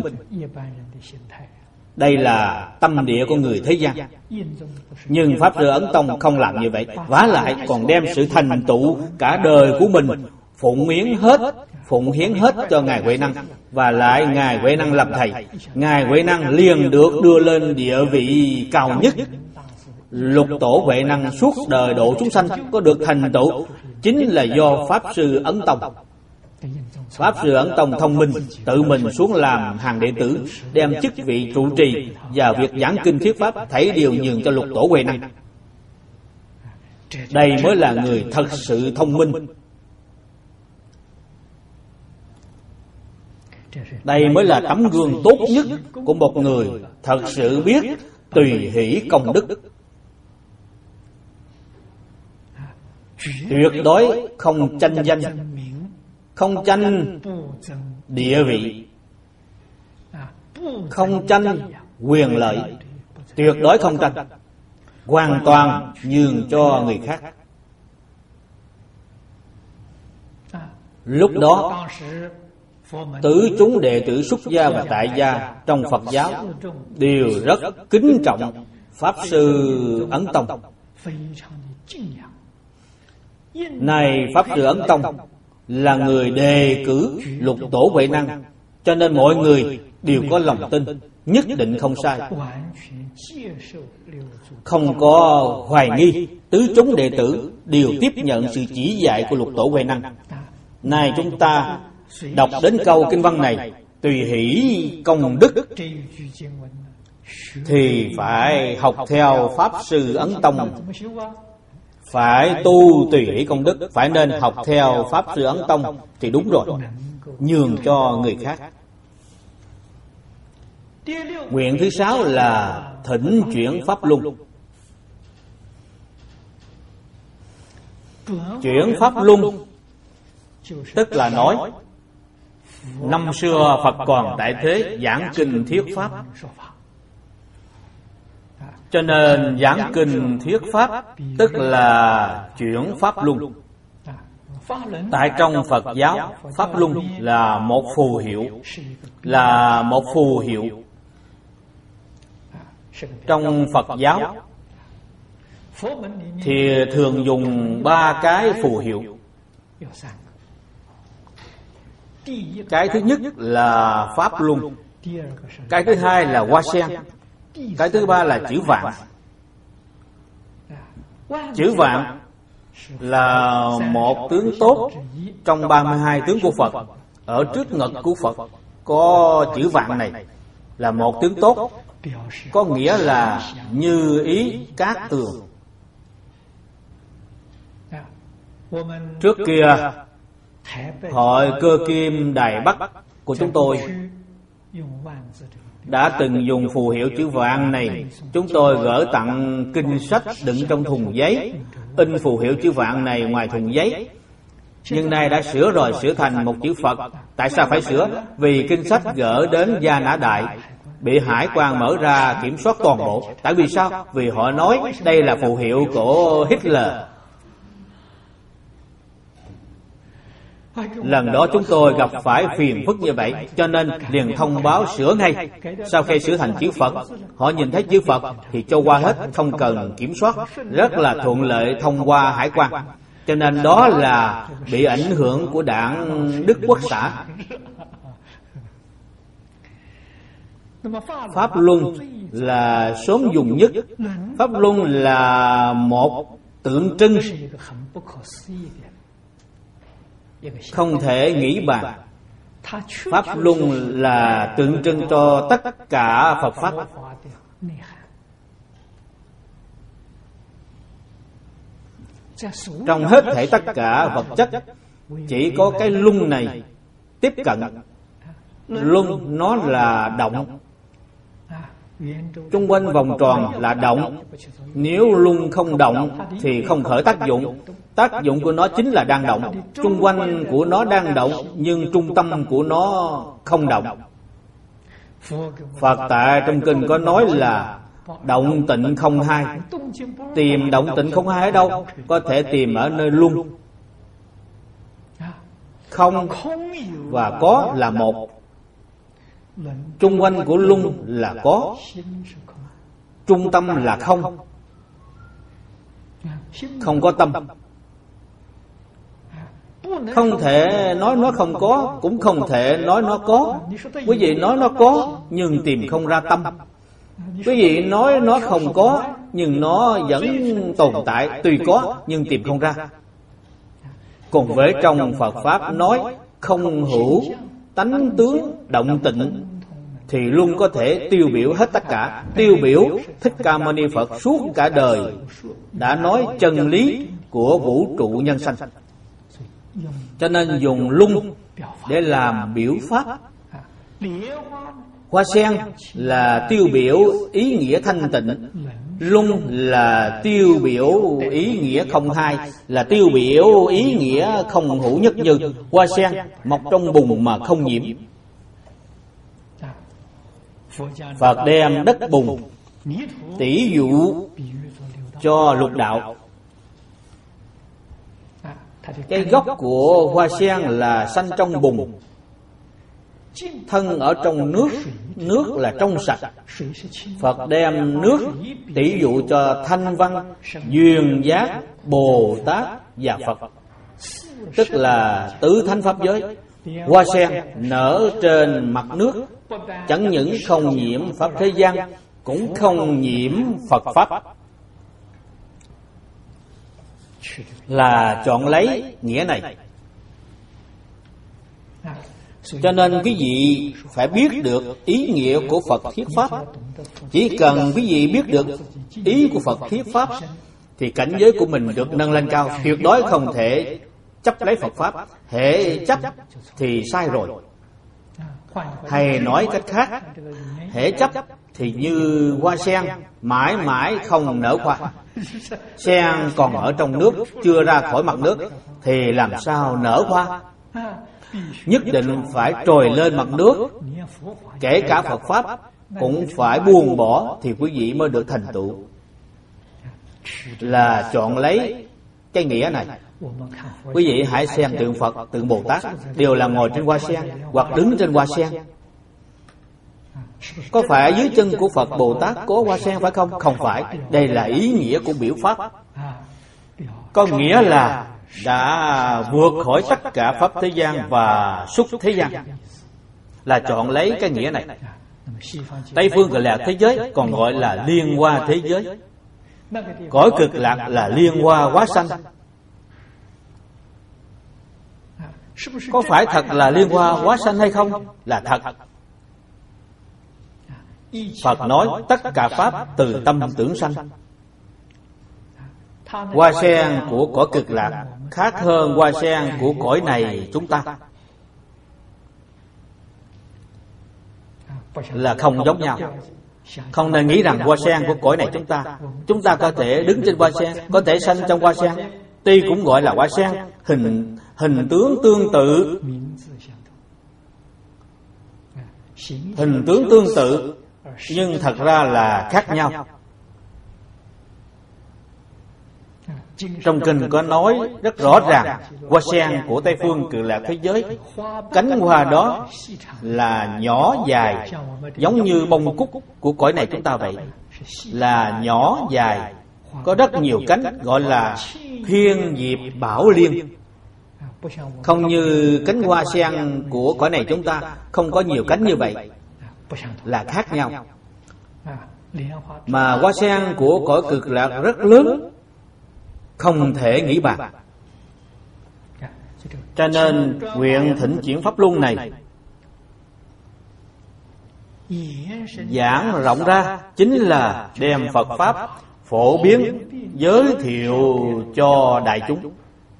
Đây là tâm địa của người thế gian. Nhưng Pháp Sư Ấn Tông không làm như vậy, vả lại còn đem sự thành tựu cả đời của mình phụng hiến hết cho Ngài Huệ Năng, và lại Ngài Huệ Năng làm thầy. Ngài Huệ Năng liền được đưa lên địa vị cao nhất. Lục Tổ Huệ Năng suốt đời độ chúng sanh có được thành tựu chính là do Pháp Sư Ấn Tông. Pháp Sư Ấn Tông thông minh, tự mình xuống làm hàng đệ tử, đem chức vị trụ trì và việc giảng kinh thuyết pháp thảy đều nhường cho Lục Tổ Huệ Năng. Đây mới là người thật sự thông minh. Đây mới là tấm gương tốt nhất của một người thật sự biết tùy hỷ công đức. Tuyệt đối không tranh danh, không tranh địa vị, không tranh quyền lợi, tuyệt đối không tranh, hoàn toàn nhường cho người khác. Lúc đó tứ chúng đệ tử xuất gia và tại gia trong Phật giáo đều rất kính trọng Pháp Sư Ấn Tông. Này Pháp Sư Ấn Tông là người đề cử Lục Tổ Huệ Năng, cho nên mọi người đều có lòng tin, nhất định không sai, không có hoài nghi. Tứ chúng đệ tử đều tiếp nhận sự chỉ dạy của Lục Tổ Huệ Năng. Nay chúng ta đọc đến câu kinh văn này, tùy hỷ công đức, thì phải học theo Pháp Sư Ấn Tông, phải tu tùy hỷ công đức, phải nên học theo Pháp Sư Ấn Tông thì đúng rồi, nhường cho người khác. Nguyện thứ 6 là thỉnh chuyển Pháp Luân. Chuyển Pháp Luân tức là nói năm xưa Phật còn tại thế giảng kinh thuyết Pháp, cho nên giảng kinh thuyết Pháp tức là chuyển Pháp Luân. Tại trong Phật giáo, Pháp Luân là một phù hiệu, là một phù hiệu. Trong Phật giáo thì thường dùng 3 cái phù hiệu. Cái thứ nhất là Pháp Luân, cái thứ hai là Hoa Sen, cái thứ ba là chữ Vạn. Chữ Vạn là một tướng tốt trong 32 tướng của Phật. Ở trước ngực của Phật có chữ Vạn này, là một tướng tốt, có nghĩa là như ý cát tường. Trước kia Hội Cơ Kim Đài Bắc của chúng tôi đã từng dùng phù hiệu chữ Vạn này. Chúng tôi gửi tặng kinh sách đựng trong thùng giấy, in phù hiệu chữ Vạn này ngoài thùng giấy. Nhưng nay đã sửa rồi, sửa thành một chữ Phật. Tại sao phải sửa? Vì kinh sách gửi đến Gia Nã Đại bị hải quan mở ra kiểm soát toàn bộ. Tại vì sao? Vì họ nói đây là phù hiệu của Hitler. Lần đó chúng tôi gặp phải phiền phức như vậy, cho nên liền thông báo sửa ngay. Sau khi sửa thành chữ Phật, họ nhìn thấy chữ Phật thì cho qua hết, không cần kiểm soát, rất là thuận lợi thông qua hải quan. Cho nên đó là bị ảnh hưởng của đảng Đức Quốc xã. Pháp Luân là sớm dùng nhất. Pháp Luân là một tượng trưng không thể nghĩ bàn. Pháp Luân là tượng trưng cho tất cả Phật Pháp. Trong hết thảy tất cả vật chất, chỉ có cái luân này tiếp cận. Luân nó là động, chung quanh vòng tròn là động. Nếu luân không động thì không khởi tác dụng. Tác dụng của nó chính là đang động. Chung quanh của nó đang động, nhưng trung tâm của nó không động. Phật tại trong kinh có nói là động tịnh không hai. Tìm động tịnh không hai ở đâu? Có thể tìm ở nơi luân. Không và có là một. Chung quanh của luân là có, trung tâm là không. Không có tâm. Không thể nói nó không có, cũng không thể nói nó có. Quý vị nói nó có nhưng tìm không ra tâm. Quý vị nói nó không có nhưng nó vẫn tồn tại, tuy có nhưng tìm không ra. Còn với trong Phật Pháp nói không hữu tánh tướng động tịnh thì luôn có thể tiêu biểu hết tất cả. Tiêu biểu Thích Ca Mâu Ni Phật suốt cả đời đã nói chân lý của vũ trụ nhân sanh, cho nên dùng luân để làm biểu pháp. Hoa sen là tiêu biểu ý nghĩa thanh tịnh, luân là tiêu biểu ý nghĩa không hai, là tiêu biểu ý nghĩa không hữu nhất như. Hoa sen mọc trong bùn mà không nhiễm. Phật đem đất bùn tỷ dụ cho lục đạo. Cái gốc của hoa sen là sanh trong bùn, thân ở trong nước, nước là trong sạch. Phật đem nước tỷ dụ cho Thanh Văn, Duyên Giác, Bồ Tát và Phật, tức là tứ thánh pháp giới. Hoa sen nở trên mặt nước chẳng những không nhiễm pháp thế gian, cũng không nhiễm Phật Pháp, là chọn lấy nghĩa này. Cho nên quý vị phải biết được ý nghĩa của Phật thuyết Pháp. Chỉ cần quý vị biết được ý của Phật thuyết Pháp thì cảnh giới của mình được nâng lên cao. Tuyệt đối không thể chấp lấy Phật Pháp. Hễ chấp thì sai rồi. Hay nói cách khác, hễ chấp thì như hoa sen mãi mãi không nở hoa. Sen còn ở trong nước, chưa ra khỏi mặt nước thì làm sao nở hoa? Nhất định phải trồi lên mặt nước. Kể cả Phật Pháp cũng phải buông bỏ thì quý vị mới được thành tựu. Là chọn lấy cái nghĩa này. Quý vị hãy xem tượng Phật, tượng Bồ Tát đều là ngồi trên hoa sen hoặc đứng trên hoa sen. Có phải dưới chân của Phật Bồ Tát có hoa sen phải không? Không phải. Đây là ý nghĩa của biểu pháp. Có nghĩa là đã vượt khỏi tất cả pháp thế gian và xuất thế gian, là chọn lấy cái nghĩa này. Tây phương Cực Lạc thế giới còn gọi là liên hoa thế giới. Cõi Cực Lạc là liên hoa hóa sanh. Có phải thật là liên hoa hóa sanh hay không? Là thật. Phật nói tất cả pháp từ tâm tưởng sanh. Hoa sen của cõi Cực Lạc khác hơn hoa sen của cõi này chúng ta, là không giống nhau. Không nên nghĩ rằng hoa sen của cõi này chúng ta có thể đứng trên hoa sen, có thể sanh trong hoa sen. Tuy cũng gọi là hoa sen, hình tướng tương tự, hình tướng tương tự, nhưng thật ra là khác nhau. Trong kinh có nói rất rõ ràng, hoa sen của Tây phương Cực Lạc thế giới, cánh hoa đó là nhỏ dài, giống như bông cúc của cõi này chúng ta vậy, là nhỏ dài, có rất nhiều cánh, gọi là thiên diệp bảo liên. Không như cánh hoa sen của cõi này chúng ta, không có nhiều cánh như vậy, là khác nhau. Mà hoa sen của cõi Cực Lạc rất lớn, không thể nghĩ bàn. Cho nên nguyện thỉnh chuyển pháp luân này giảng rộng ra, chính là đem Phật Pháp phổ biến, giới thiệu cho đại chúng,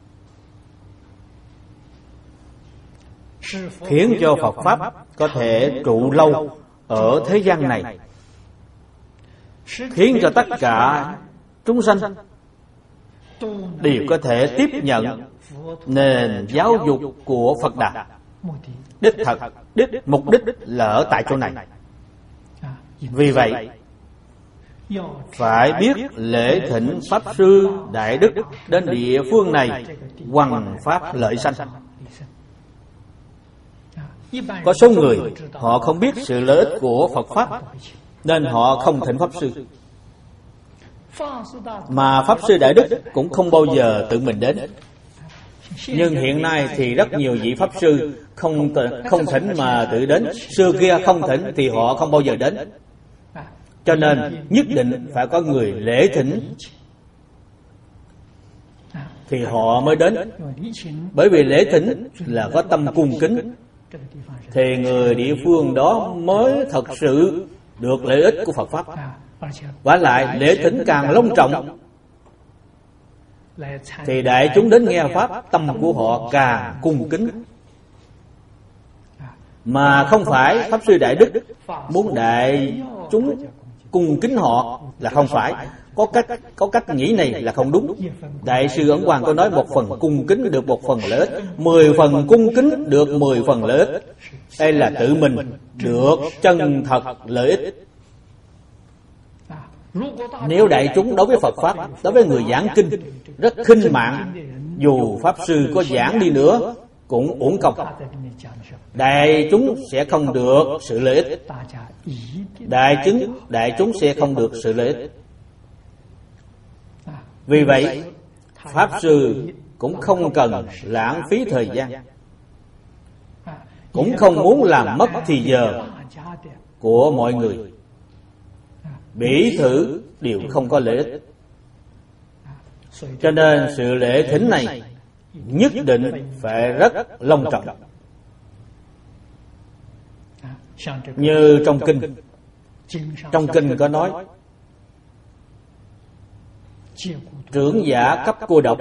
khiến cho Phật Pháp có thể trụ lâu ở thế gian này, khiến cho tất cả chúng sanh đều có thể tiếp nhận nền giáo dục của Phật Đà. Mục đích là ở tại chỗ này. Vì vậy phải biết lễ thỉnh Pháp Sư Đại Đức đến địa phương này hoằng pháp lợi sanh. Có số người họ không biết sự lợi ích của Phật Pháp, nên họ không thỉnh Pháp Sư. Mà Pháp Sư Đại Đức cũng không bao giờ tự mình đến. Nhưng hiện nay thì rất nhiều vị Pháp Sư không thỉnh mà tự đến. Xưa kia không thỉnh thì họ không bao giờ đến. Cho nên nhất định phải có người lễ thỉnh thì họ mới đến. Bởi vì lễ thỉnh là có tâm cung kính, thì người địa phương đó mới thật sự được lợi ích của Phật Pháp. Vả lại lễ thỉnh càng long trọng thì đại chúng đến nghe Pháp, tâm của họ càng cung kính. Mà không phải Pháp Sư Đại Đức muốn đại chúng cung kính họ, là không phải. Có cách nghĩ này là không đúng. Đại sư Ấn Quang có nói 1 phần cung kính được 1 phần lợi ích, 10 phần cung kính được 10 phần lợi ích. Đây là tự mình được chân thật lợi ích. Nếu đại chúng đối với Phật Pháp, đối với người giảng kinh rất khinh mạng, dù Pháp Sư có giảng đi nữa cũng uổng công. Đại chúng sẽ không được sự lợi ích. Đại chúng sẽ không được sự lợi ích. Vì vậy Pháp Sư cũng không cần lãng phí thời gian. cũng không muốn làm mất thì giờ của mọi người. Bỉ thử đều không có lợi ích. Cho nên sự lễ thỉnh này nhất định phải rất long trọng. Như trong kinh có nói, trưởng giả cấp cô độc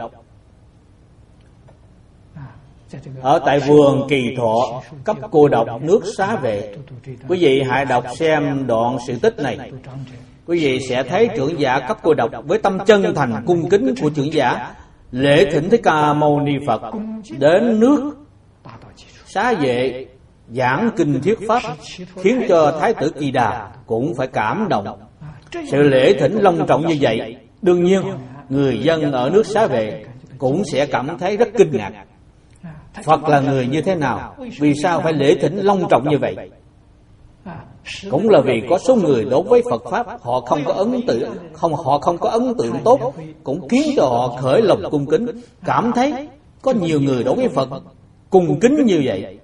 ở tại vườn Kỳ Thọ cấp cô độc nước Xá Vệ. Quý vị hãy đọc xem đoạn sự tích này, quý vị sẽ thấy trưởng giả cấp cô độc với tâm chân thành cung kính của trưởng giả lễ thỉnh Thích Ca Mâu Ni Phật đến nước Xá Vệ giảng kinh thuyết pháp, khiến cho Thái tử Kỳ Đà cũng phải cảm động. Sự lễ thỉnh long trọng như vậy, đương nhiên người dân ở nước Xá Vệ cũng sẽ cảm thấy rất kinh ngạc. Phật là người như thế nào? Vì sao phải lễ thỉnh long trọng như vậy? Cũng là vì có số người đối với Phật pháp họ không có ấn tượng tốt, cũng khiến cho họ khởi lòng cung kính, cảm thấy có nhiều người đối với Phật cung kính như vậy,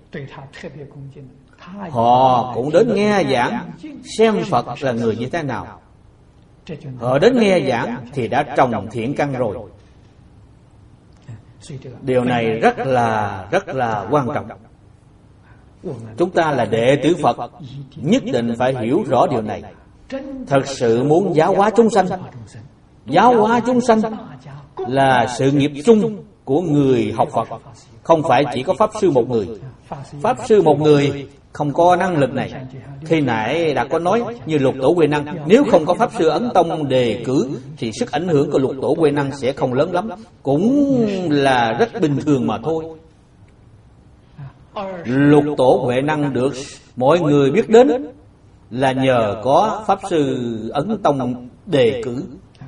họ cũng đến nghe giảng xem Phật là người như thế nào. Họ đến nghe giảng thì đã trồng thiện căn rồi. Điều này rất là quan trọng. Chúng ta là đệ tử Phật nhất định phải hiểu rõ điều này. Thật sự muốn giáo hóa chúng sanh, giáo hóa chúng sanh là sự nghiệp chung của người học Phật, không phải chỉ có Pháp Sư một người. Pháp Sư một người không có năng lực này. Khi nãy đã có nói, như Lục Tổ Huệ Năng, nếu không có Pháp Sư Ấn Tông đề cử thì sức ảnh hưởng của Lục Tổ Huệ Năng sẽ không lớn lắm, cũng là rất bình thường mà thôi. Lục Tổ Huệ Năng được mọi người biết đến là nhờ có Pháp Sư Ấn Tông đề cử.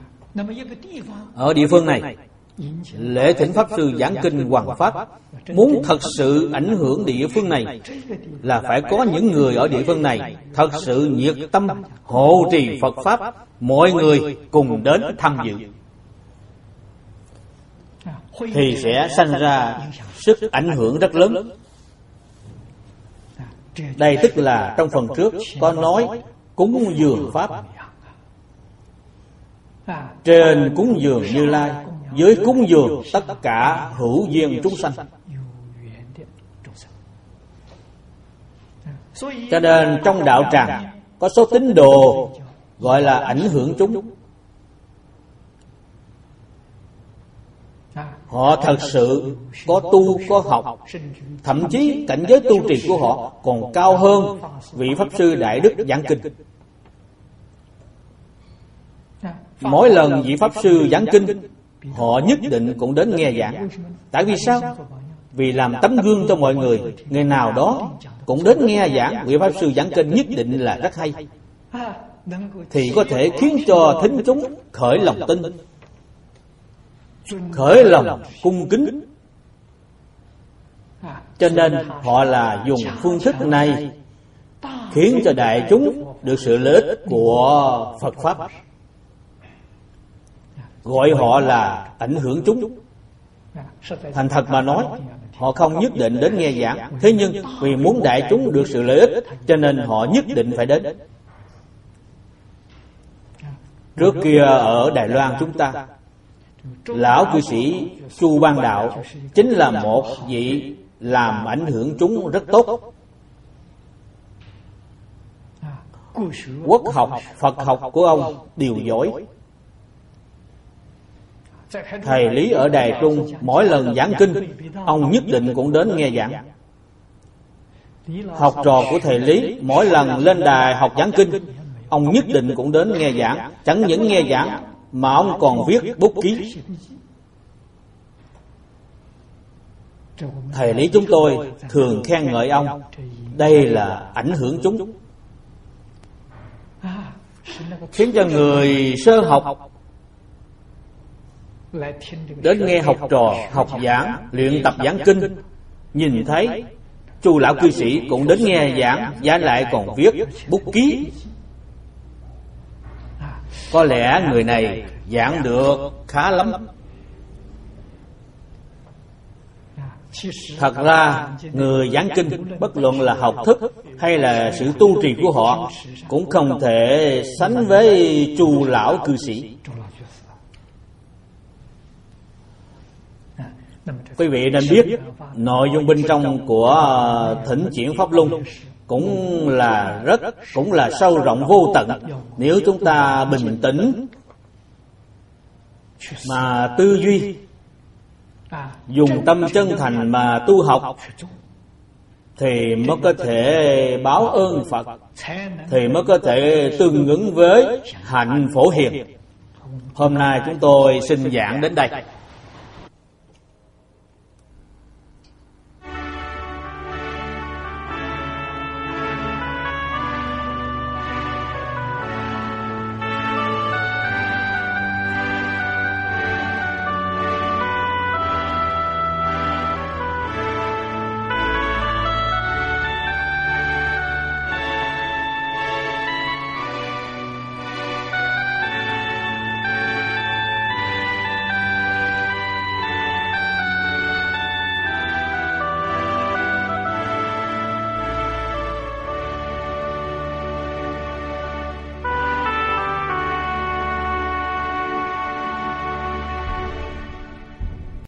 Ở địa phương này, lễ thỉnh Pháp Sư giảng kinh hoằng pháp, muốn thật sự ảnh hưởng địa phương này là phải có những người ở địa phương này thật sự nhiệt tâm hộ trì Phật pháp, mọi người cùng đến tham dự thì sẽ sanh ra sức ảnh hưởng rất lớn. Đây tức là trong phần trước có nói cúng dường pháp. Trên cúng dường Như Lai, dưới cúng dường tất cả hữu duyên chúng sanh. Cho nên trong đạo tràng có số tín đồ gọi là ảnh hưởng chúng. Họ thật sự có tu có học, thậm chí cảnh giới tu trì của họ còn cao hơn vị Pháp Sư Đại Đức giảng kinh. Mỗi lần vị Pháp Sư giảng kinh, họ nhất định cũng đến nghe giảng. Tại vì sao? Vì làm tấm gương cho mọi người, người nào đó cũng đến nghe giảng vị Pháp Sư giảng kinh nhất định là rất hay, thì có thể khiến cho thính chúng khởi lòng tin, khởi lòng cung kính. Cho nên họ là dùng phương thức này khiến cho đại chúng được sự lợi ích của Phật pháp, gọi họ là ảnh hưởng chúng. Thành thật mà nói, họ không nhất định đến nghe giảng, thế nhưng vì muốn đại chúng được sự lợi ích cho nên họ nhất định phải đến. Trước kia ở Đài Loan chúng ta, lão cư sĩ Chu Ban Đạo chính là một vị làm ảnh hưởng chúng rất tốt. Quốc học, Phật học của ông đều giỏi. Thầy Lý ở Đài Trung mỗi lần giảng kinh, ông nhất định cũng đến nghe giảng. Học trò của thầy Lý mỗi lần lên đài học giảng kinh, ông nhất định cũng đến nghe giảng. Chẳng những nghe giảng mà ông còn viết bút ký. Thầy Lý chúng tôi thường khen ngợi ông, đây là ảnh hưởng chúng, khiến cho người sơ học đến nghe học trò học giảng, luyện tập giảng kinh, nhìn thấy Chu lão cư sĩ cũng đến nghe giảng, và lại còn viết bút ký. Có lẽ người này giảng được khá lắm. Thật ra người giảng kinh, bất luận là học thức hay là sự tu trì của họ, cũng không thể sánh với Chu lão cư sĩ. Quý vị nên biết, nội dung bên trong của Thỉnh Chuyển Pháp Luân cũng là sâu rộng vô tận. Nếu chúng ta bình tĩnh mà tư duy, dùng tâm chân thành mà tu học, thì mới có thể báo ơn Phật, thì mới có thể tương ứng với hạnh phổ hiền. Hôm nay chúng tôi xin giảng đến đây.